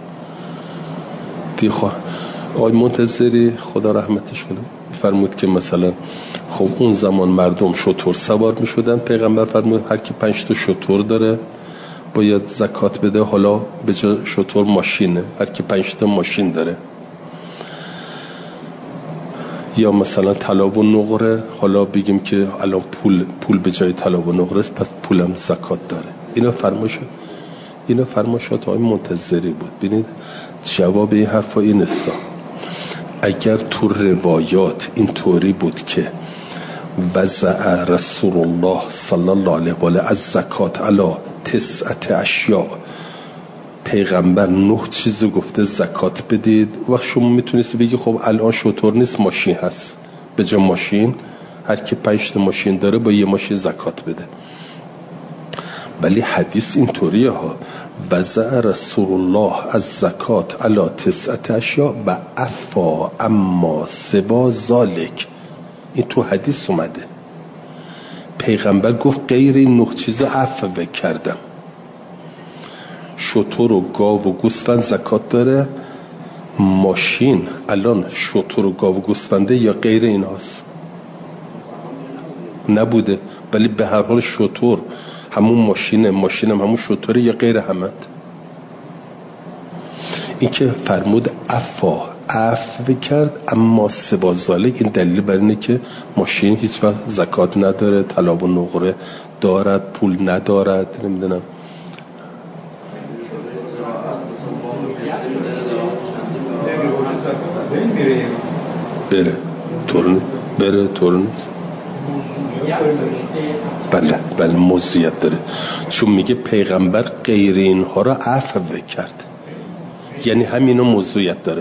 دیگه. آقای منتظری خدا رحمتش کنه فرمود که مثلا خب اون زمان مردم شتر سوار می شدن، پیغمبر فرمود هر کی 5 تا شتر داره باید زکات بده. حالا به جای شتر ماشینه، هر کی 5 تا ماشین داره. یا مثلا طلا و نقره، حالا بگیم که الان پول به جای طلا و نقره است، پس پولم زکات داره. اینا فرمایشات آقای منتظری بود. ببینید جواب این حرفا این است. اگر تو روایات این طوری بود که وضع رسول الله صلی الله علیه و آله از زکات علی 9 اشیاء، پیغمبر 9 چیزو گفته زکات بدید، وقت شما میتونید بگی خب الان شطور نیست، ماشین هست، به جای ماشین هر کی 5 تا ماشین داره با یه ماشین زکات بده. ولی حدیث این طوریه ها، وضع رسول الله از زکات علی 9 اشیاء و عفا اما سوا ذالک. این تو حدیث اومده، پیغمبر گفت غیر این 9 چیز عفو کردم. شتر و گاو و گوسفند زکات داره. ماشین الان شتر و گاو و گوسفنده یا غیر ایناست؟ نبوده، ولی به هر حال شتر همون ماشینه، ماشین هم همون شتره یا غیر همه. این که فرمود عفو کرد اما سوا ذالک، این دلیل بر اینه که ماشین هیچ وقت زکات نداره، طلا و نقره دارد، پول ندارد، نمیدونم. بره طور نیست. بله موضوعیت داره، چون میگه پیغمبر غیر اینها را عفو کرد، یعنی همینو موضوعیت داره.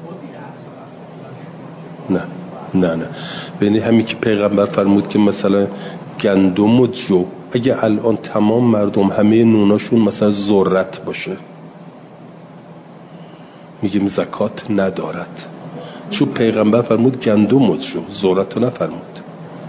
نه یعنی همین که پیغمبر فرمود که مثلا گندم و جو، اگه الان تمام مردم همه نوناشون مثلا ذرت باشه، میگیم زکات ندارد، چون پیغمبر فرمود گندم و جو، ذرت رو نفرمود.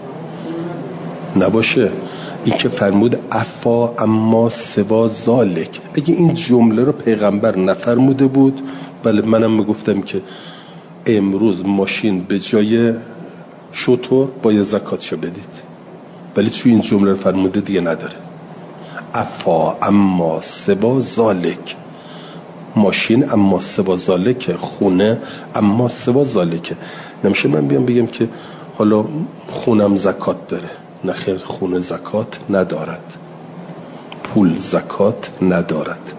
نباشه این که فرمود عفا اما سوا ذالک، اگه این جمله رو پیغمبر نفرموده بود، بله منم میگفتم که امروز ماشین به جای شتر باید زکاتشو بدید، ولی چون این جمله رو فرموده دیگه نداره. عفا اما سوا ذالک، ماشین اما سوا ذالک، خونه اما سوا ذالک. نمیشه من بیام بگم که حالا خونم زکات داره. نه خیر، خونه زکات ندارد، پول زکات ندارد.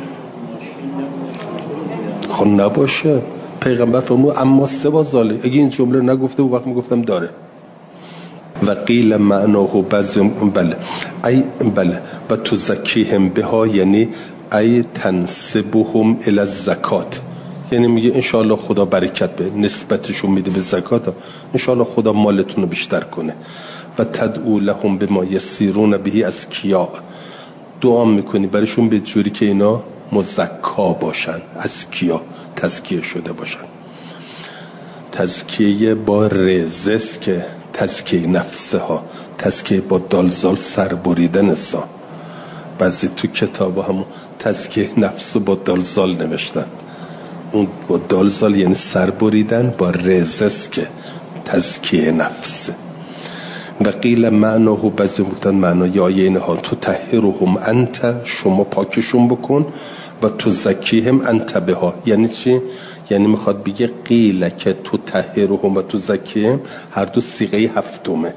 خب نباشه، پیغمبر فرمود اما سوا ذالک، اگه این جمله نگفته بود وقت میگفتم داره. و قیل معناه بله و تزکیهم بها یعنی ای تنسبهم الی الزکات، یعنی میگه انشاءالله خدا برکت به نسبتشون میده به زکات، انشاءالله خدا مالتون رو بیشتر کنه. و تدعو لهم بما یسیرون به ازکیا، دعا میکنی برایشون به جوری که اینا مزکا باشن، ازکیا تزکیه شده باشن. تزکیه با رزس که تزکیه نفسه ها، تزکیه با دالزال سر بریدن سا. بعضی تو کتاب همون تزکیه نفس با دالزال نوشتن، اون با دالزال یعنی سر بریدن، با رزس که تزکیه نفسه. و قیل معناه بعضی گفتن معنای آیه اینها تو تطهرهم انت، شما پاکشون بکن، و تو زکیهم انت بها. یعنی چی؟ یعنی میخواد بگه قیل که تو تطهرهم و تو زکیهم هر دو صیغه هفتمه.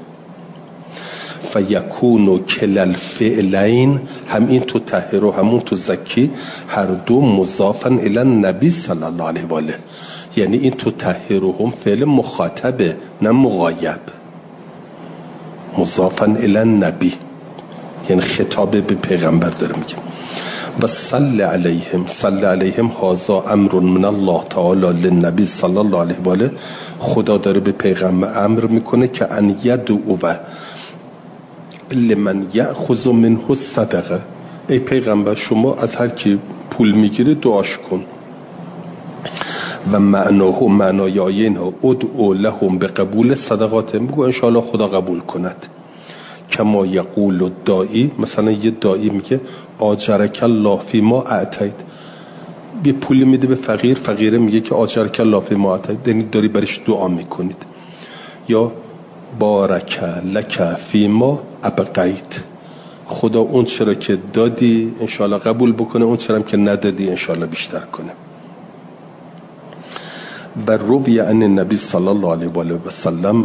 فیکونو کل الفعلین، هم این تو تطهر و همون تو زکی هر دو مضافن الی النبی صلی الله علیه و آله، یعنی این تو تطهرهم فعل مخاطبه نه مغایب، مضافن الی النبی یعنی خطاب به پیغمبر داره میگه. و صلی علیهم هذا امر من الله تعالی للنبی صلی الله علیه و آله، خدا داره به پیغمبر امر میکنه که ان یدعو لمن یأخذ منه صدقه، ای پیغمبر شما از هر کی پول میگیره دعاش کن. و معنای آیه اینها ادعو لهم به قبول صدقاتهم، بگو انشاءالله خدا قبول کند. کما یقول الداعی، مثلا یه داعی میگه آجرک الله فی ما اعطیت، یه پولی میده به فقیر، فقیره میگه که آجرک الله فی ما اعطیت، یعنی داری برش دعا میکنید. یا بارک لک فی ما ابقیت، خدا اون چرا که دادی انشاءالله قبول بکنه، اون چرا که ندادی انشاءالله بیشتر کنه. بر روی عن النبی صلی الله علیه و آله و سلم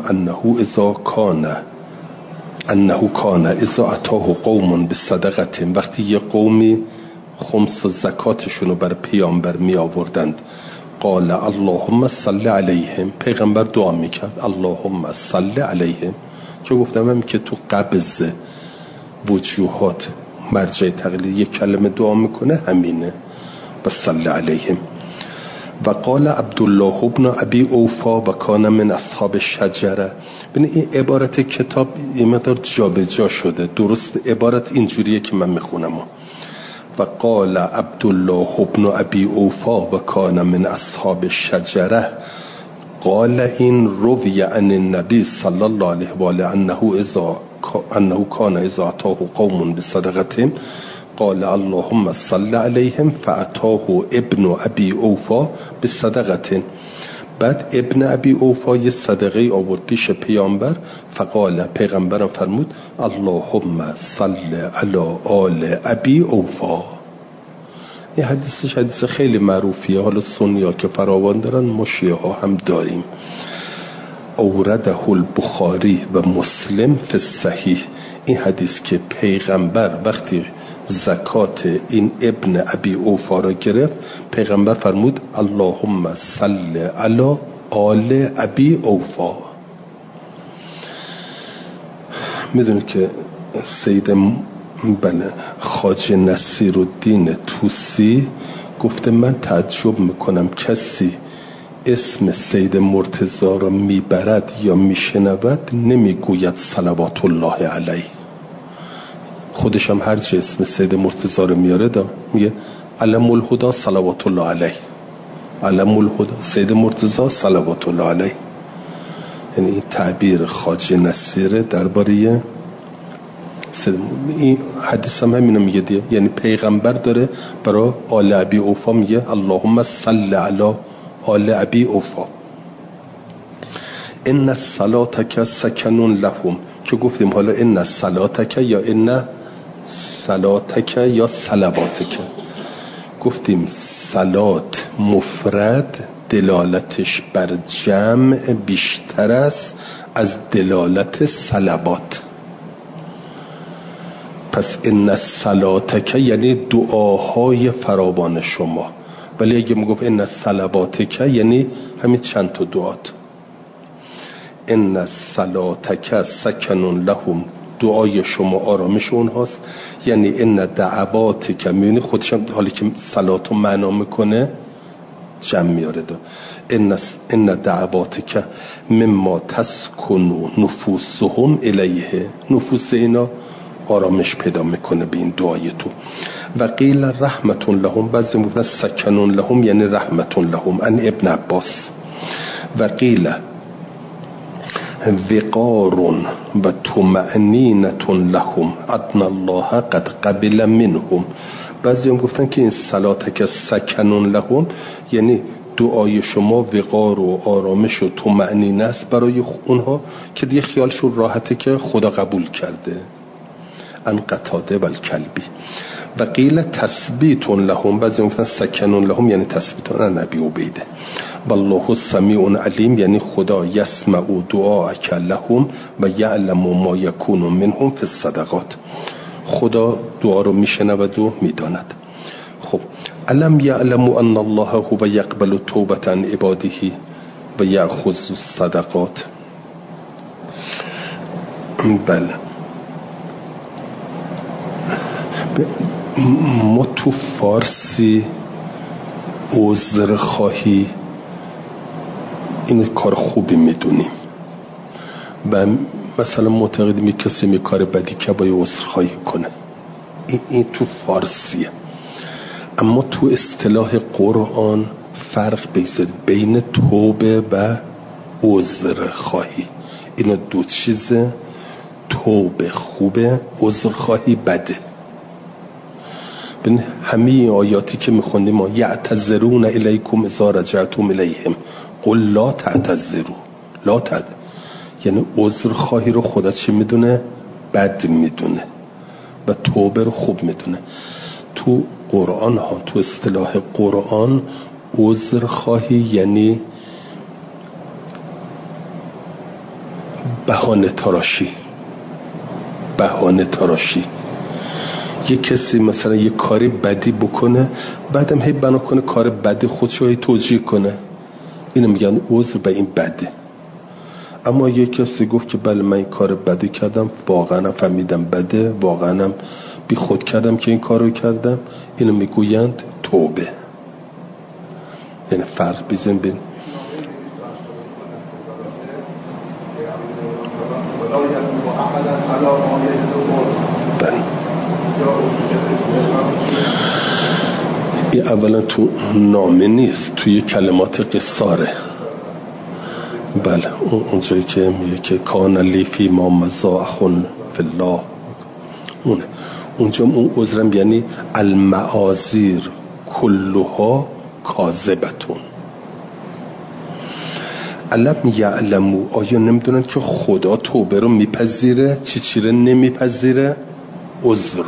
انه کان اذا اتاه قوم بصدقه، وقتی یه قومی خمس و زکاتشونو بر پیامبر می آوردند، قال اللهم صل علیهم، پیغمبر دعا میکرد اللهم صل علیهم، که گفتم هم که تو قبض وجوهات مرجع تقلید یک کلمه دعا میکنه همینه، و صل علیهم. و قال عبدالله ابن ابی اوفا و کان من اصحاب الشجره. ببین این عبارت کتاب یه مقدار جابجا شده، درست عبارت اینجوریه که من میخونم. و قال عبدالله ابن ابی اوفا و کان من اصحاب الشجره، قال این روی عن النبی صلی الله علیه و آله انه کان اذا اتاه قوم بصدقه قال اللهم صل علیهم فاتاه ابن ابی اوفا بصدقه. بعد ابن ابی اوفا یه صدقه آورد پیش پیامبر، فقال پیغمبرم فرمود اللهم صل علی آل ابی اوفا. این حدیث خیلی معروفیه، حالا سنی ها که فراوان دارن ما شیعه ها هم داریم. اورده البخاری و مسلم فی الصحیح، این حدیث که پیغمبر وقتی زکات این ابن ابی اوفا را گرفت، پیغمبر فرمود اللهم صل علی آل ابی اوفا. میدونی که سید خواجه نصیرالدین طوسی گفته من تعجب میکنم کسی اسم سید مرتضی را میبرد یا میشنود نمیگوید صلوات الله علیه. خودش هم هر چه اسم سید مرتضی رو میاره میگه علم الهدی صلوات الله علیه، علم الهدی سید مرتضی صلوات الله علیه. یعنی این تعبیر خواجه نصیره درباره این حدیث هم همینو میگه دیگه، یعنی پیغمبر داره برای آل ابی اوفا میگه اللهم صل علی آل ابی اوفا. ان الصلاتک سکن لهم، که گفتیم حالا ان الصلاتک یا ان صلاتک یا صلواتک، گفتیم صلات مفرد دلالتش بر جمع بیشتر است از دلالت صلوات. پس ان الصلاتک یعنی دعاهای فراوان شما، ولی اگه میگفت ان صلواتک یعنی همین چند تا دعات. ان صلاتک سکن لهم، دعای شما آرامش اونهاست. یعنی ان دعواتک، میبینی خودش حالی که صلاتو معنا میکنه جمع میاره دا. ان دعواتک مما تسکن نفوسهم الیه، نفوس اینا آرامش پیدا میکنه به این دعای تو. و قیل رحمت لهم، بعضی میگن سکن لهم یعنی رحمت لهم، ان ابن عباس. و قیل وقار و طمأنینة لهم ان الله قد قبل منهم. بعضی هم گفتن که این صلاتک سکن لهم یعنی دعای شما وقار و آرامش و طمأنینه است برای اونها که دیگه خیالشون راحته که خدا قبول کرده. ان قتاده و الکلبی. و قیل تثبیت لهم، بعضی گفتن سکن لهم یعنی تثبیت. نبی عبیده والله سمیع علیم یعنی خدا یسمع دعاءک لهم و یعلم ما یکون منهم فی الصدقات، خدا دعا رو میشنود و میداند. خب الم یعلموا ان الله هو یقبل توبة عن عباده و یأخذ الصدقات. بله ما تو فارسی عذر خواهی این کار خوبی میدونیم و مثلا معتقدیم یک کسی می کار بدی که باید عذر خواهی کنه، این تو فارسیه. اما تو اصطلاح قرآن فرق بگذارید بین توبه و عذر خواهی، اینا دو چیزه. توبه خوبه، عذر خواهی بده. ببین همه آیاتی که میخوندیم ما یعتذرون الیکم اذا رجعتم الیهم قل لا تعتذروا، لا تعتذروا یعنی عذر خواهی رو خدا چی میدونه؟ بد میدونه و توبه رو خوب میدونه. تو قرآن ها، تو اصطلاح قرآن عذر خواهی یعنی بهانه تراشی. بهانه تراشی یک کسی مثلا یک کاری بدی بکنه بعدم هی بنا کنه کار بدی خودشو هی توجیه کنه، اینو میگن عذر به این بده. اما یک کسی گفت که بله من این کار بدی کردم، واقعا فهمیدم بده، واقعا بی خود کردم که این کارو کردم، اینو میگویند توبه. یعنی فرق بیزن بین این اولا تو نامه نیست، توی کلمات قصاره. بله اونجایی که میگه که کان لی فی ما مضا اخون فی الله، اونجا اون عذرم یعنی المعاذیر کلها کاذبتون. علم یعلمو، آیا نمیدونن که خدا توبه رو میپذیره؟ چی رو نمیپذیره؟ عذر.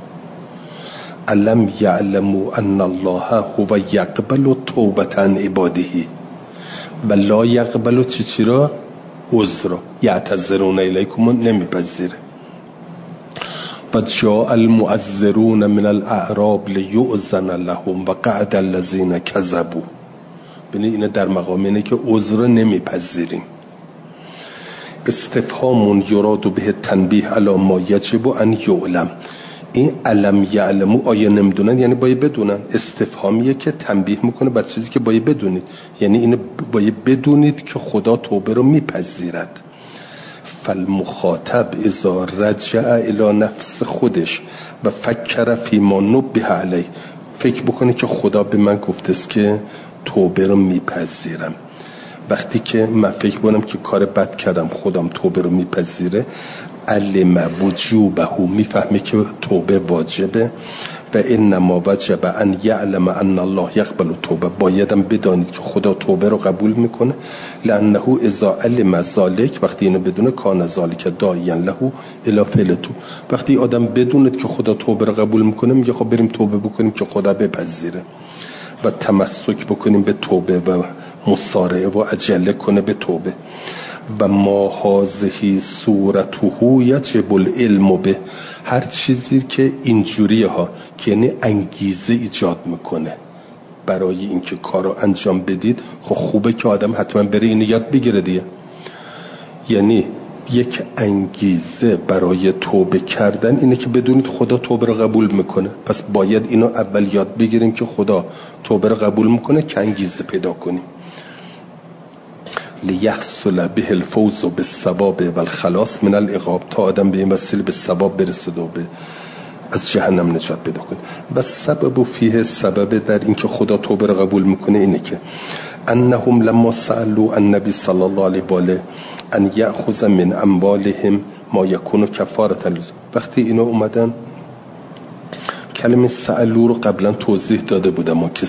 علم یعلمو ان الله هو یقبل توبة عن عباده و لا یقبل چی را؟ عذر. یعتذرون الیکم نمیپذیره. و جاء المعذرون من الاعراب لیؤذن لهم و قعد الذین کذبوا. ببینید اینه در مقام اینه که عذر نمیپذیریم. استفهام یراد به تنبیه علی ما یجب ان یعلم. این علم یعلمو آیا نمیدونن یعنی باید بدونن. استفهامیه که تنبیه میکنه بر چیزی که باید بدونید، یعنی اینو باید بدونید که خدا توبه رو میپذیرد. فالمخاطب اذا رجع الى نفس خودش و فکر فی ما نبه علیه، فکر بکنه که خدا به من گفته است که توبه رو میپذیرم. وقتی که من فکر کنم که کار بد کردم خودم توبه رو میپذیره، علم وجوبه، میفهمه که توبه واجبه. و انما وجب ان یعلم ان الله یقبل توبه، بایدم بدانید که خدا توبه رو قبول میکنه. لانه اذا علم ذلک، وقتی اینو بدونه، کان ذلک داعیا له الی فعل تو. وقتی آدم بدوند که خدا توبه رو قبول میکنه میگه خب بریم توبه بکنیم که خدا بپذیره و تمسک بکنیم به توبه و مسارعه و عجله کنه به توبه. و ما هذه صورته یجب العلم به، هر چیزی که اینجوریه ها که یعنی انگیزه ایجاد میکنه برای اینکه کارو انجام بدید، خب خوبه که آدم حتما بره اینو یاد بگیره دیگه. یعنی یک انگیزه برای توبه کردن اینه که بدونید خدا توبه رو قبول میکنه. پس باید اینو اول یاد بگیریم که خدا توبه رو قبول میکنه که انگیزه پیدا کنیم. لیحصل به الفوز بالثواب والخلاص من العقاب، تا آدم به این وسیله به ثواب برسه و به از جهنم نجات پیدا کنه. و سبب فیه، سبب در این که خدا توبه رو قبول میکنه اینه که انهم لما سألوا النبی صلی الله علیه و آله ان یأخذ من اموالهم ما یکون کفارة لهم، وقتی اینا اومدن کلمه سألو رو قبلا توضیح داده بودم که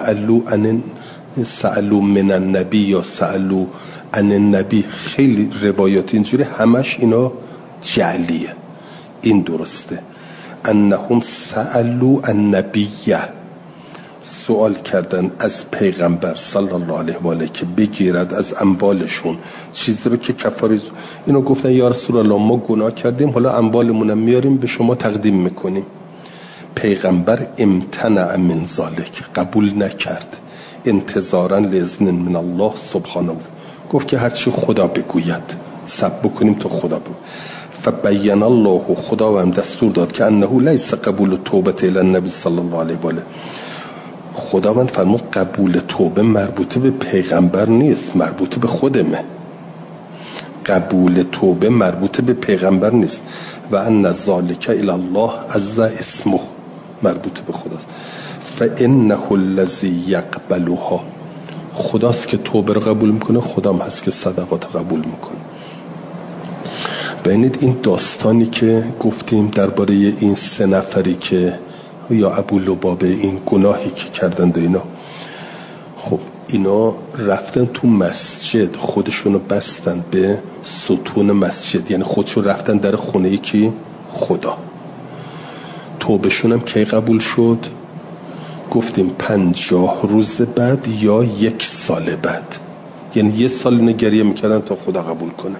سألو من النبی یا سألو عن النبی، خیلی روایات اینجوری همش اینا جعلیه. این درسته، انهم سألو النبی، سوال کردن از پیغمبر صلی الله علیه و آله که بگیرد از اموالشون چیزی رو که کفاره. اینو گفتن یا رسول الله ما گناه کردیم، حالا اموالمونم میاریم به شما تقدیم میکنیم. پیغمبر امتنع من ذلک، قبول نکرد، انتظارا لاذن من الله سبحانه، گفت که هرچی خدا بگوید صبر بکنیم تا خدا بگوید. فبین الله، خدا هم دستور داد که انه لیس قبول توبه الی النبی صلی الله علیه و آله. خداوند فرمود قبول توبه مربوط به پیغمبر نیست، مربوط به خودمه. قبول توبه مربوط به پیغمبر نیست. و ان ذالک الی الله عز اسمه، مربوط به خداست. فانه الذی یقبلها، خداست که توبه رو قبول میکنه، خدام هست که صدقات رو قبول میکنه. ببینید این داستانی که گفتیم درباره این 3 نفری که یا ابو لبابه، این گناهی که کردن و اینا، خب اینا رفتن تو مسجد، خودشونو بستن به ستون مسجد، یعنی خودشون رفتن در خونه یکی خدا. توبهشون هم کی قبول شد؟ گفتیم 50 روز بعد یا 1 سال بعد، یعنی 1 سال نگریه میکردن تا خدا قبول کنه.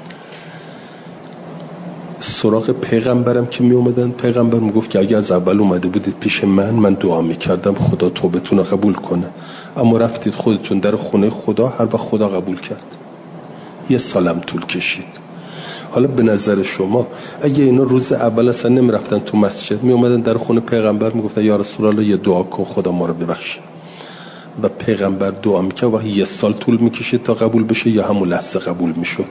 سراغ پیغمبرم که می اومدن، پیغمبر میگفت که اگه از اول اومده بودید پیش من دعا میکردم خدا توبتون رو قبول کنه، اما رفتید خودتون در خونه خدا، هر وقت خدا قبول کرد. 1 سالم طول کشید. حالا به نظر شما اگه اینا روز اول اصلا نمی رفتن تو مسجد، می اومدن در خونه پیغمبر میگفتن یا رسول الله یه دعا کن خدا ما رو ببخشه، و پیغمبر دعا میکرد و 1 سال طول میکشید تا قبول بشه یا همون لحظه قبول میشد.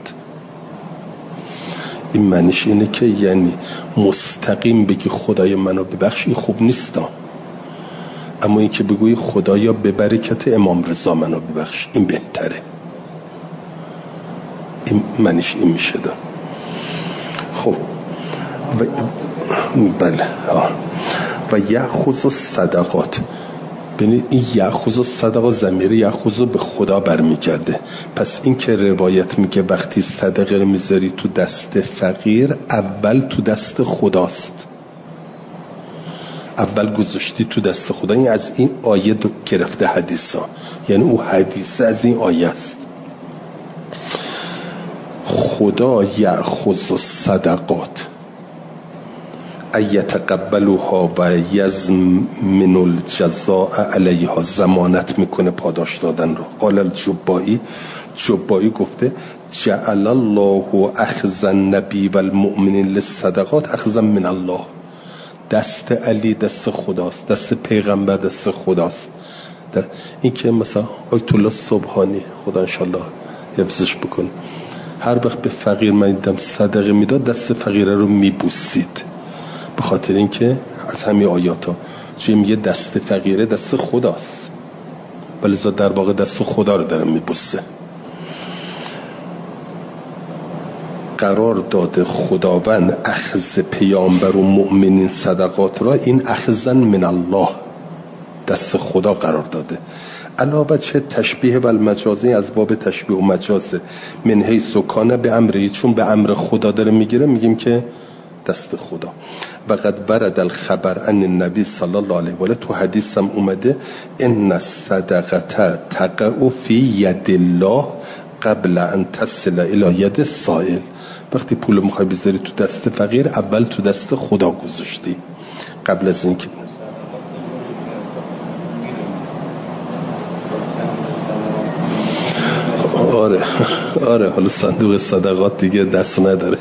این معنیش اینه که یعنی مستقیم بگی خدای منو ببخشی خوب نیستا، اما این که بگوی خدایا به برکت امام رضا منو ببخش این بهتره. این معنیش این میشه دا. خب بله و یأخذ الصدقات، ببینید این یأخذ الصدقات ضمیر یأخذ به خدا برمیگرده. پس این که روایت میگه وقتی صدقه رو میذاری تو دست فقیر، اول تو دست خداست، اول گذاشتی تو دست خدا. این از این آیه دو گرفته حدیثا، یعنی او حدیث از این آیه است. خدا یأخذ الصدقات ایتقبلوها و یضمن الجزاء علیها، ضمانت میکنه پاداش دادن رو. قال الجبائی گفته جعل الله اخذ النبی و المؤمنین للصدقات اخذا من الله، دست علی دست خداست، دست پیغمبر دست خداست. این که مثلا آیت الله سبحانی خدا انشالله حفظش بکن، هر وقت به فقیر من دیدم صدقه میداد دست فقیره رو میبوسید، به خاطر اینکه از همین آیات ها چون میگه دست فقیره دست خداست، ولی در واقع دست خدا رو داره میبوسه. قرار داده خداوند اخذ پیامبر و مؤمنین صدقات را، این اخذن من الله، دست خدا قرار داده. علاوه چه تشبیه و المجازی، از باب تشبیه و مجازه، من حیث کان به امری، چون به امر خدا داره میگیره میگیم که دست خدا. و قد ورد الخبر عن النبی صلی الله علیه و آله، تو حدیث هم اومده ان الصدقه تقع فی ید الله قبل ان تصل الی ید السائل. وقتی پول میخوای بذاری تو دست فقیر، اول تو دست خدا گذاشتی قبل از اینکه آره حالا صندوق صدقات دیگه دست نداره.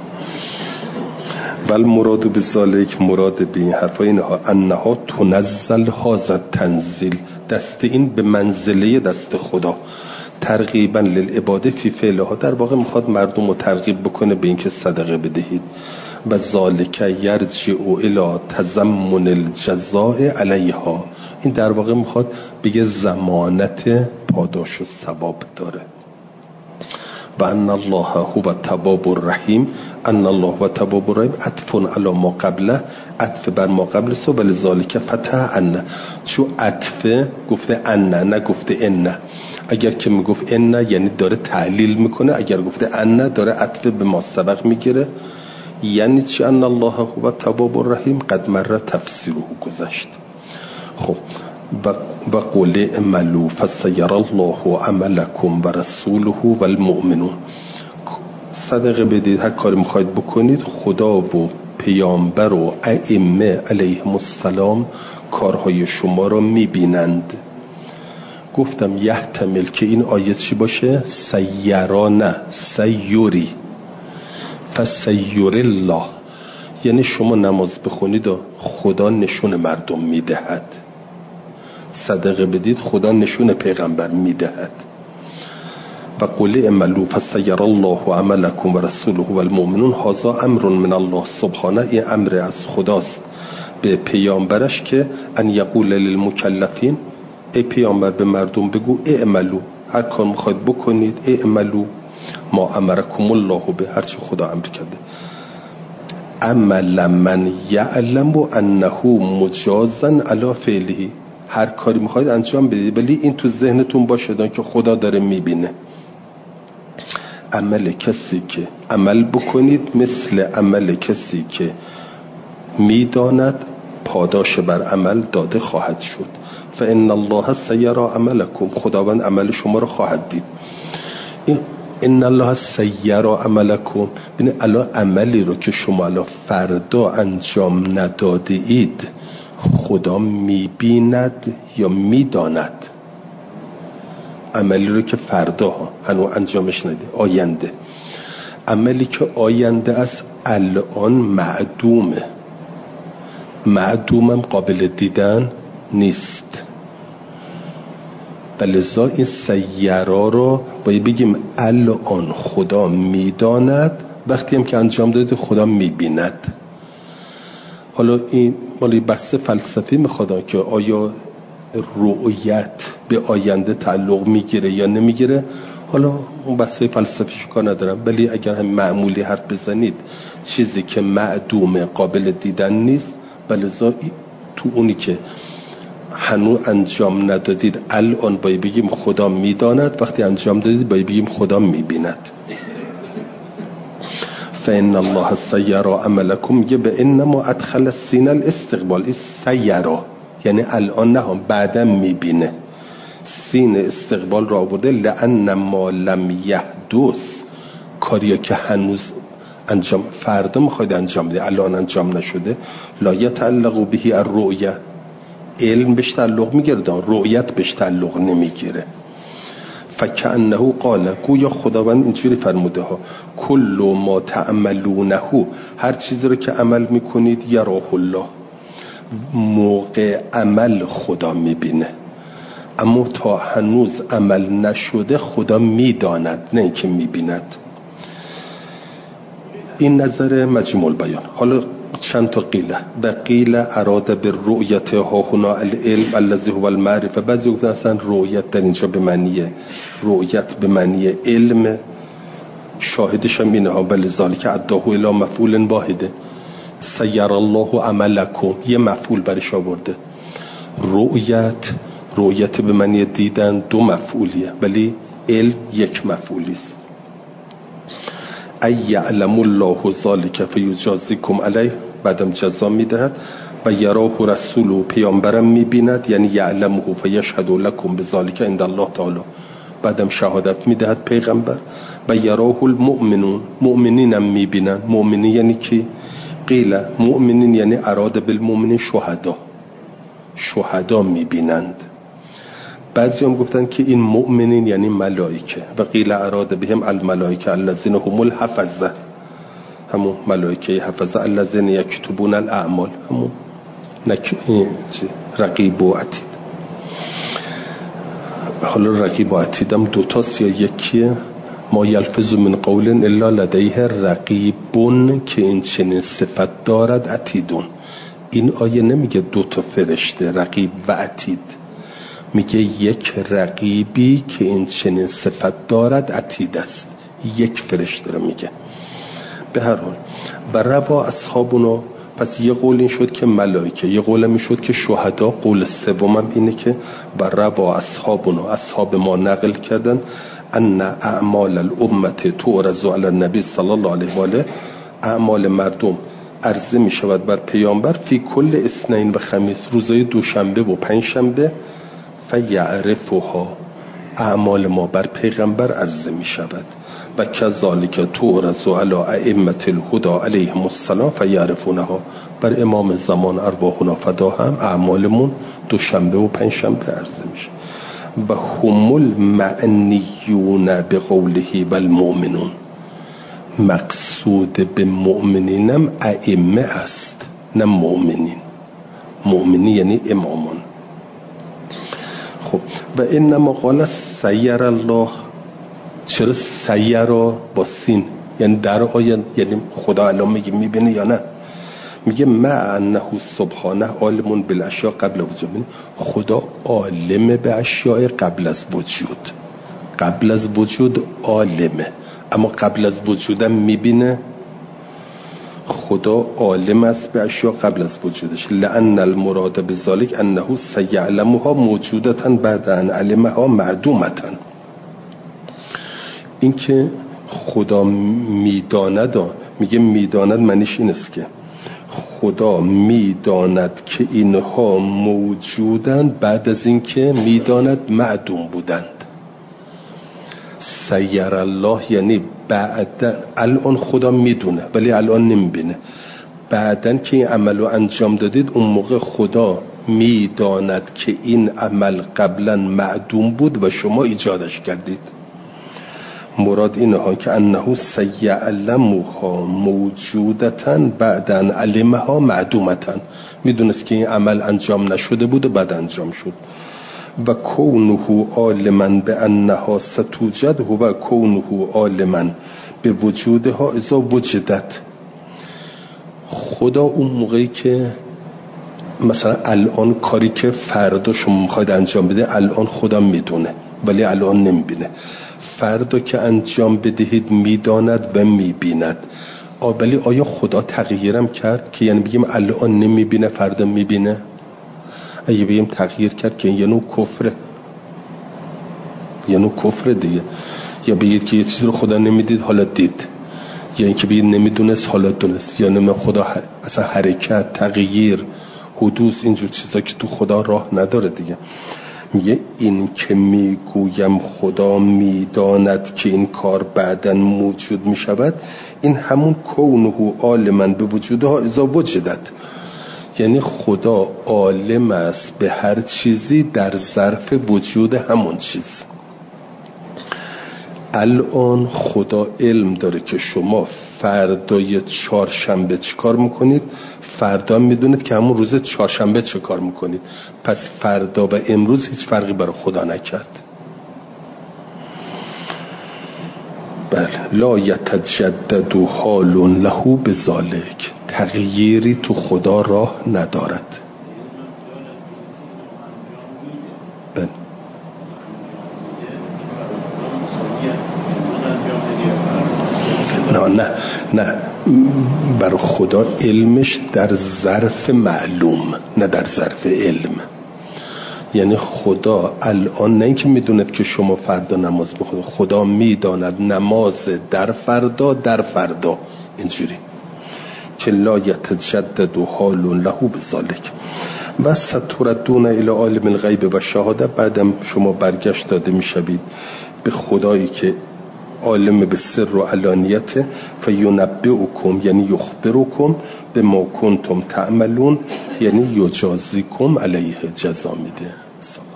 ول مراد بذالک، مراد به این حرفا اینها انها تنزل هذا تنزیل، دست این به منزله دست خدا، ترغیبا للعباده فی فعلها، در واقع میخواد مردم رو ترغیب بکنه به اینکه صدقه بدهید. و ذالک یرجع الی تضمن الجزاء علیها، این در واقع میخواد بگه ضمانت پاداش و ثواب داره. و ان الله هو التواب الرحیم، ان الله هو التواب الرحیم عطف علی ما قبله، عطف بر ما قبل سو، ولی ذالک فتح ان، چون عطف گفته ان نگفته ان. اگر که میگفت ان یعنی داره تعلیل میکنه، اگر گفته ان داره عطف به ما سبق میگیره. یعنی چی؟ ان الله هو التواب الرحیم قد مر تفسیره گذشت. خب و قول اعملوا فسیر الله عملکم و رسوله و المؤمنون، صدقه بدید، هر کاری میخواید بکنید، خدا و پیامبر و ائمه علیهم السلام کارهای شما را میبینند. گفتم یحتمل که این آیه چی باشه؟ سیرانه، سیوری، فسیر الله، یعنی شما نماز بخونید و خدا نشون مردم میدهد، صدقه بدید خدا نشون پیغمبر میدهد. و قل اعملوا فسیر الله عملکم و رسوله و المؤمنون، هذا امر من الله سبحانه، این امر از خداست به پیامبرش که ان یقول للمکلفین، ای پیامبر به مردم بگو اعملوا، هر کار میخواید بکنید، اعملوا ما امرکم الله به، هر چی خدا امر کرده. عمل من یعلم انه مجازا علی فعله، هر کاری میخواید انجام بدید ولی این تو ذهنتون باشه که خدا داره میبینه. عمل کسی که عمل بکنید مثل عمل کسی که میداند پاداش بر عمل داده خواهد شد. فان الله سیر عملکم، خداوند عمل شما رو خواهد دید. این ان الله سیر عملکم، ببین الان عملی رو که شما الان فردا انجام نداده اید خدا میبیند یا میداند؟ عملی رو که فردا هنوز انجامش ندید، آینده، عملی که آینده است الان معدومه، معدومم قابل دیدن نیست. لذا این سیرا رو باید بگیم الان خدا میداند، وقتی هم که انجام داده خدا میبیند. حالا این مالی بحث فلسفی میخواد که آیا رؤیت به آینده تعلق میگیره یا نمیگیره، حالا اون بحث فلسفیش کار ندارم، ولی اگر هم معمولی حرف بزنید چیزی که معدومه قابل دیدن نیست، لذا تو اونی که هنوز انجام ندادید الان باید بگیم خدا میداند، وقتی انجام دادید باید بگیم خدا میبیند. فإن الله سیر عملکم، میگه به انما ادخل السین الاستقبال، این سیرا یعنی الان نه بعدا میبینه، سین استقبال را آورده. لأن ما لم یحدث، کاریا که هنوز انجام فردا میخواید انجام بدید الان انجام نشده، لا یتعلق به الرؤیه، علم بهش تعلق میگیره، رؤیت بهش تعلق نمیگیره. فکأنه قال، گویا خداوند اینجوری فرموده ها، کل ما تعملونه، هر چیزی رو که عمل میکنید یراه الله، موقع عمل خدا میبینه، اما تا هنوز عمل نشده خدا میداند، نه اینکه میبیند. این نظر مجموع البیان. حالا چند تا قیله، و قیل اراد به رؤیت ها هنا العلم الذی هو المعرفه، بعضی گفتن اصلا رؤیت در اینجا به معنی رؤیت به معنی علم، شاهدش هم اینه ها، بل ذالک اداه الی مفعول واحده، سیر الله عملکم یه مفعول برش آورده. رؤیت به معنی دیدن دو مفعولیه، ولی علم یک مفعولی است. ای یعلم الله ذالک فیجازیکم علیه، بعدم جزا میدهد. و یراه رسول و پیامبرم میبیند، یعنی یعلمه فیشهد لکم بذالک عند الله تعالی، بعدم شهادت میدهد پیغمبر. و یراه المؤمنون، مؤمنینم میبینند. مؤمنین یعنی کی؟ قیل مؤمنین یعنی اراد بالمؤمنین شهدا، شهدا میبینند. بعضی هم گفتن که این مؤمنین یعنی ملائکه و قیل اراد بهم الملائکه الذین هم الحفظه، همون ملائکه حفظه، الذین یکتبون الاعمال، همون رقیب و عتید. حالا رقیب و عتید هم دوتاست یا یکیه؟ ما یلفظ من قول الا لدیه رقیبون که این چنین صفت دارد عتیدون. این آیه نمیگه دوتا فرشته رقیب و عتید، میگه یک رقیبی که این چنین صفت دارد عتید است، یک فرشته رو میگه. به هر حال بروا اصحابونو، پس یه قول این شد که ملائکه، یه قول این شد که شهدا، قول سومم اینه که بروا اصحابونو، اصحاب ما نقل کردن ان اعمال الامه تعرض علی النبی صلی الله علیه و آله، اعمال مردم عرضه می شود بر پیامبر فی کل اثنین و خمیس، روزهای دوشنبه و پنجشنبه، فیعرفها، اعمال ما بر پیغمبر عرضه می شود و کذالک تعرض علی ائمه الهدی علیهم السلام فیعرفونها، بر امام زمان ارواحنا فدا هم اعمالمون دوشنبه و پنجشنبه عرضه میشه. و هم المعنیون بقوله و المؤمنون، مقصود به مؤمنینم ائمه است نه مؤمنین. مؤمنی یعنی امامان. خب و انما قال سیر الله، چرا سیر با سین؟ یعنی در آیه، یعنی خدا الان میگه میبینه یا نه؟ میگه ما انه سبحانه عالم بالاشیاء قبل وجود، خدا عالم به اشیاء قبل از وجود، قبل از وجود عالمه، اما قبل از وجودم میبینه. خدا عالم است به اشیاء قبل از وجودش، لأن المراد بذلك انه سيعلمها موجودتا بعد ان علمها معدومتا. این که خدا میداند، میگه میداند معنیش این است که خدا میداند که اینها موجودند بعد از اینکه میداند معدوم بودند. سیر الله یعنی بعد، الان خدا میدونه ولی الان نمیبینه، بعدن که این عملو انجام دادید اون موقع خدا میداند که این عمل قبلا معدوم بود و شما ایجادش کردید. مراد اینه ها که انه سیعلمها موجودتا بعدن علمها معدومتا، میدونست که این عمل انجام نشده بود و بعد انجام شد. و کونه عالما به انها ستوجد و کونه عالما به وجودها اذا وجدت. خدا اون موقعی که مثلا الان کاری که فردا شما میخواید انجام بده الان خدا میدونه ولی الان نمیبینه، فردا که انجام بدهید میداند و میبیند. ولی آیا خدا تغییرم کرد که یعنی بگیم الان نمیبینه فردا میبینه؟ اگه بگیم تغییر کرد که یه نوع کفره، یه نوع کفر دیگه. یا بگید که یه چیزی رو خدا نمیدید حالا دید، یا اینکه بگید نمیدونست حالا دونست، یا نمیدونم خدا اصلا حرکت، تغییر، حدوث، اینجور چیزا که تو خدا راه نداره دیگه. میگه این که میگویم خدا میداند که این کار بعداً موجود میشود، این همون کونه عالما به وجودها اذا وجدت، یعنی خدا عالم است به هر چیزی در ظرف وجود همون چیز. الان خدا علم داره که شما فردای چهارشنبه چه کار میکنید، فردا میدونید که همون روز چهارشنبه چه کار میکنید، پس فردا و امروز هیچ فرقی برای خدا نکرد. بله، لا یتجدد حال له بذالک، تغییری تو خدا راه ندارد. بله. نه برای خدا علمش در ظرف معلوم نه در ظرف علم. یعنی خدا الان نه اینکه میدوند که شما فردا نماز بخونید، خدا میداند نماز در فردا اینجوری که لا یتجدد حال له بذالک و ستردون الی عالم الغیب و شهاده. بعدم شما برگشت داده میشوید به خدایی که عالم به سر و علانیت، فینبئکم یعنی یخبرکم به ما کنتم تعملون، یعنی یجازیکم علیه، جزا میده.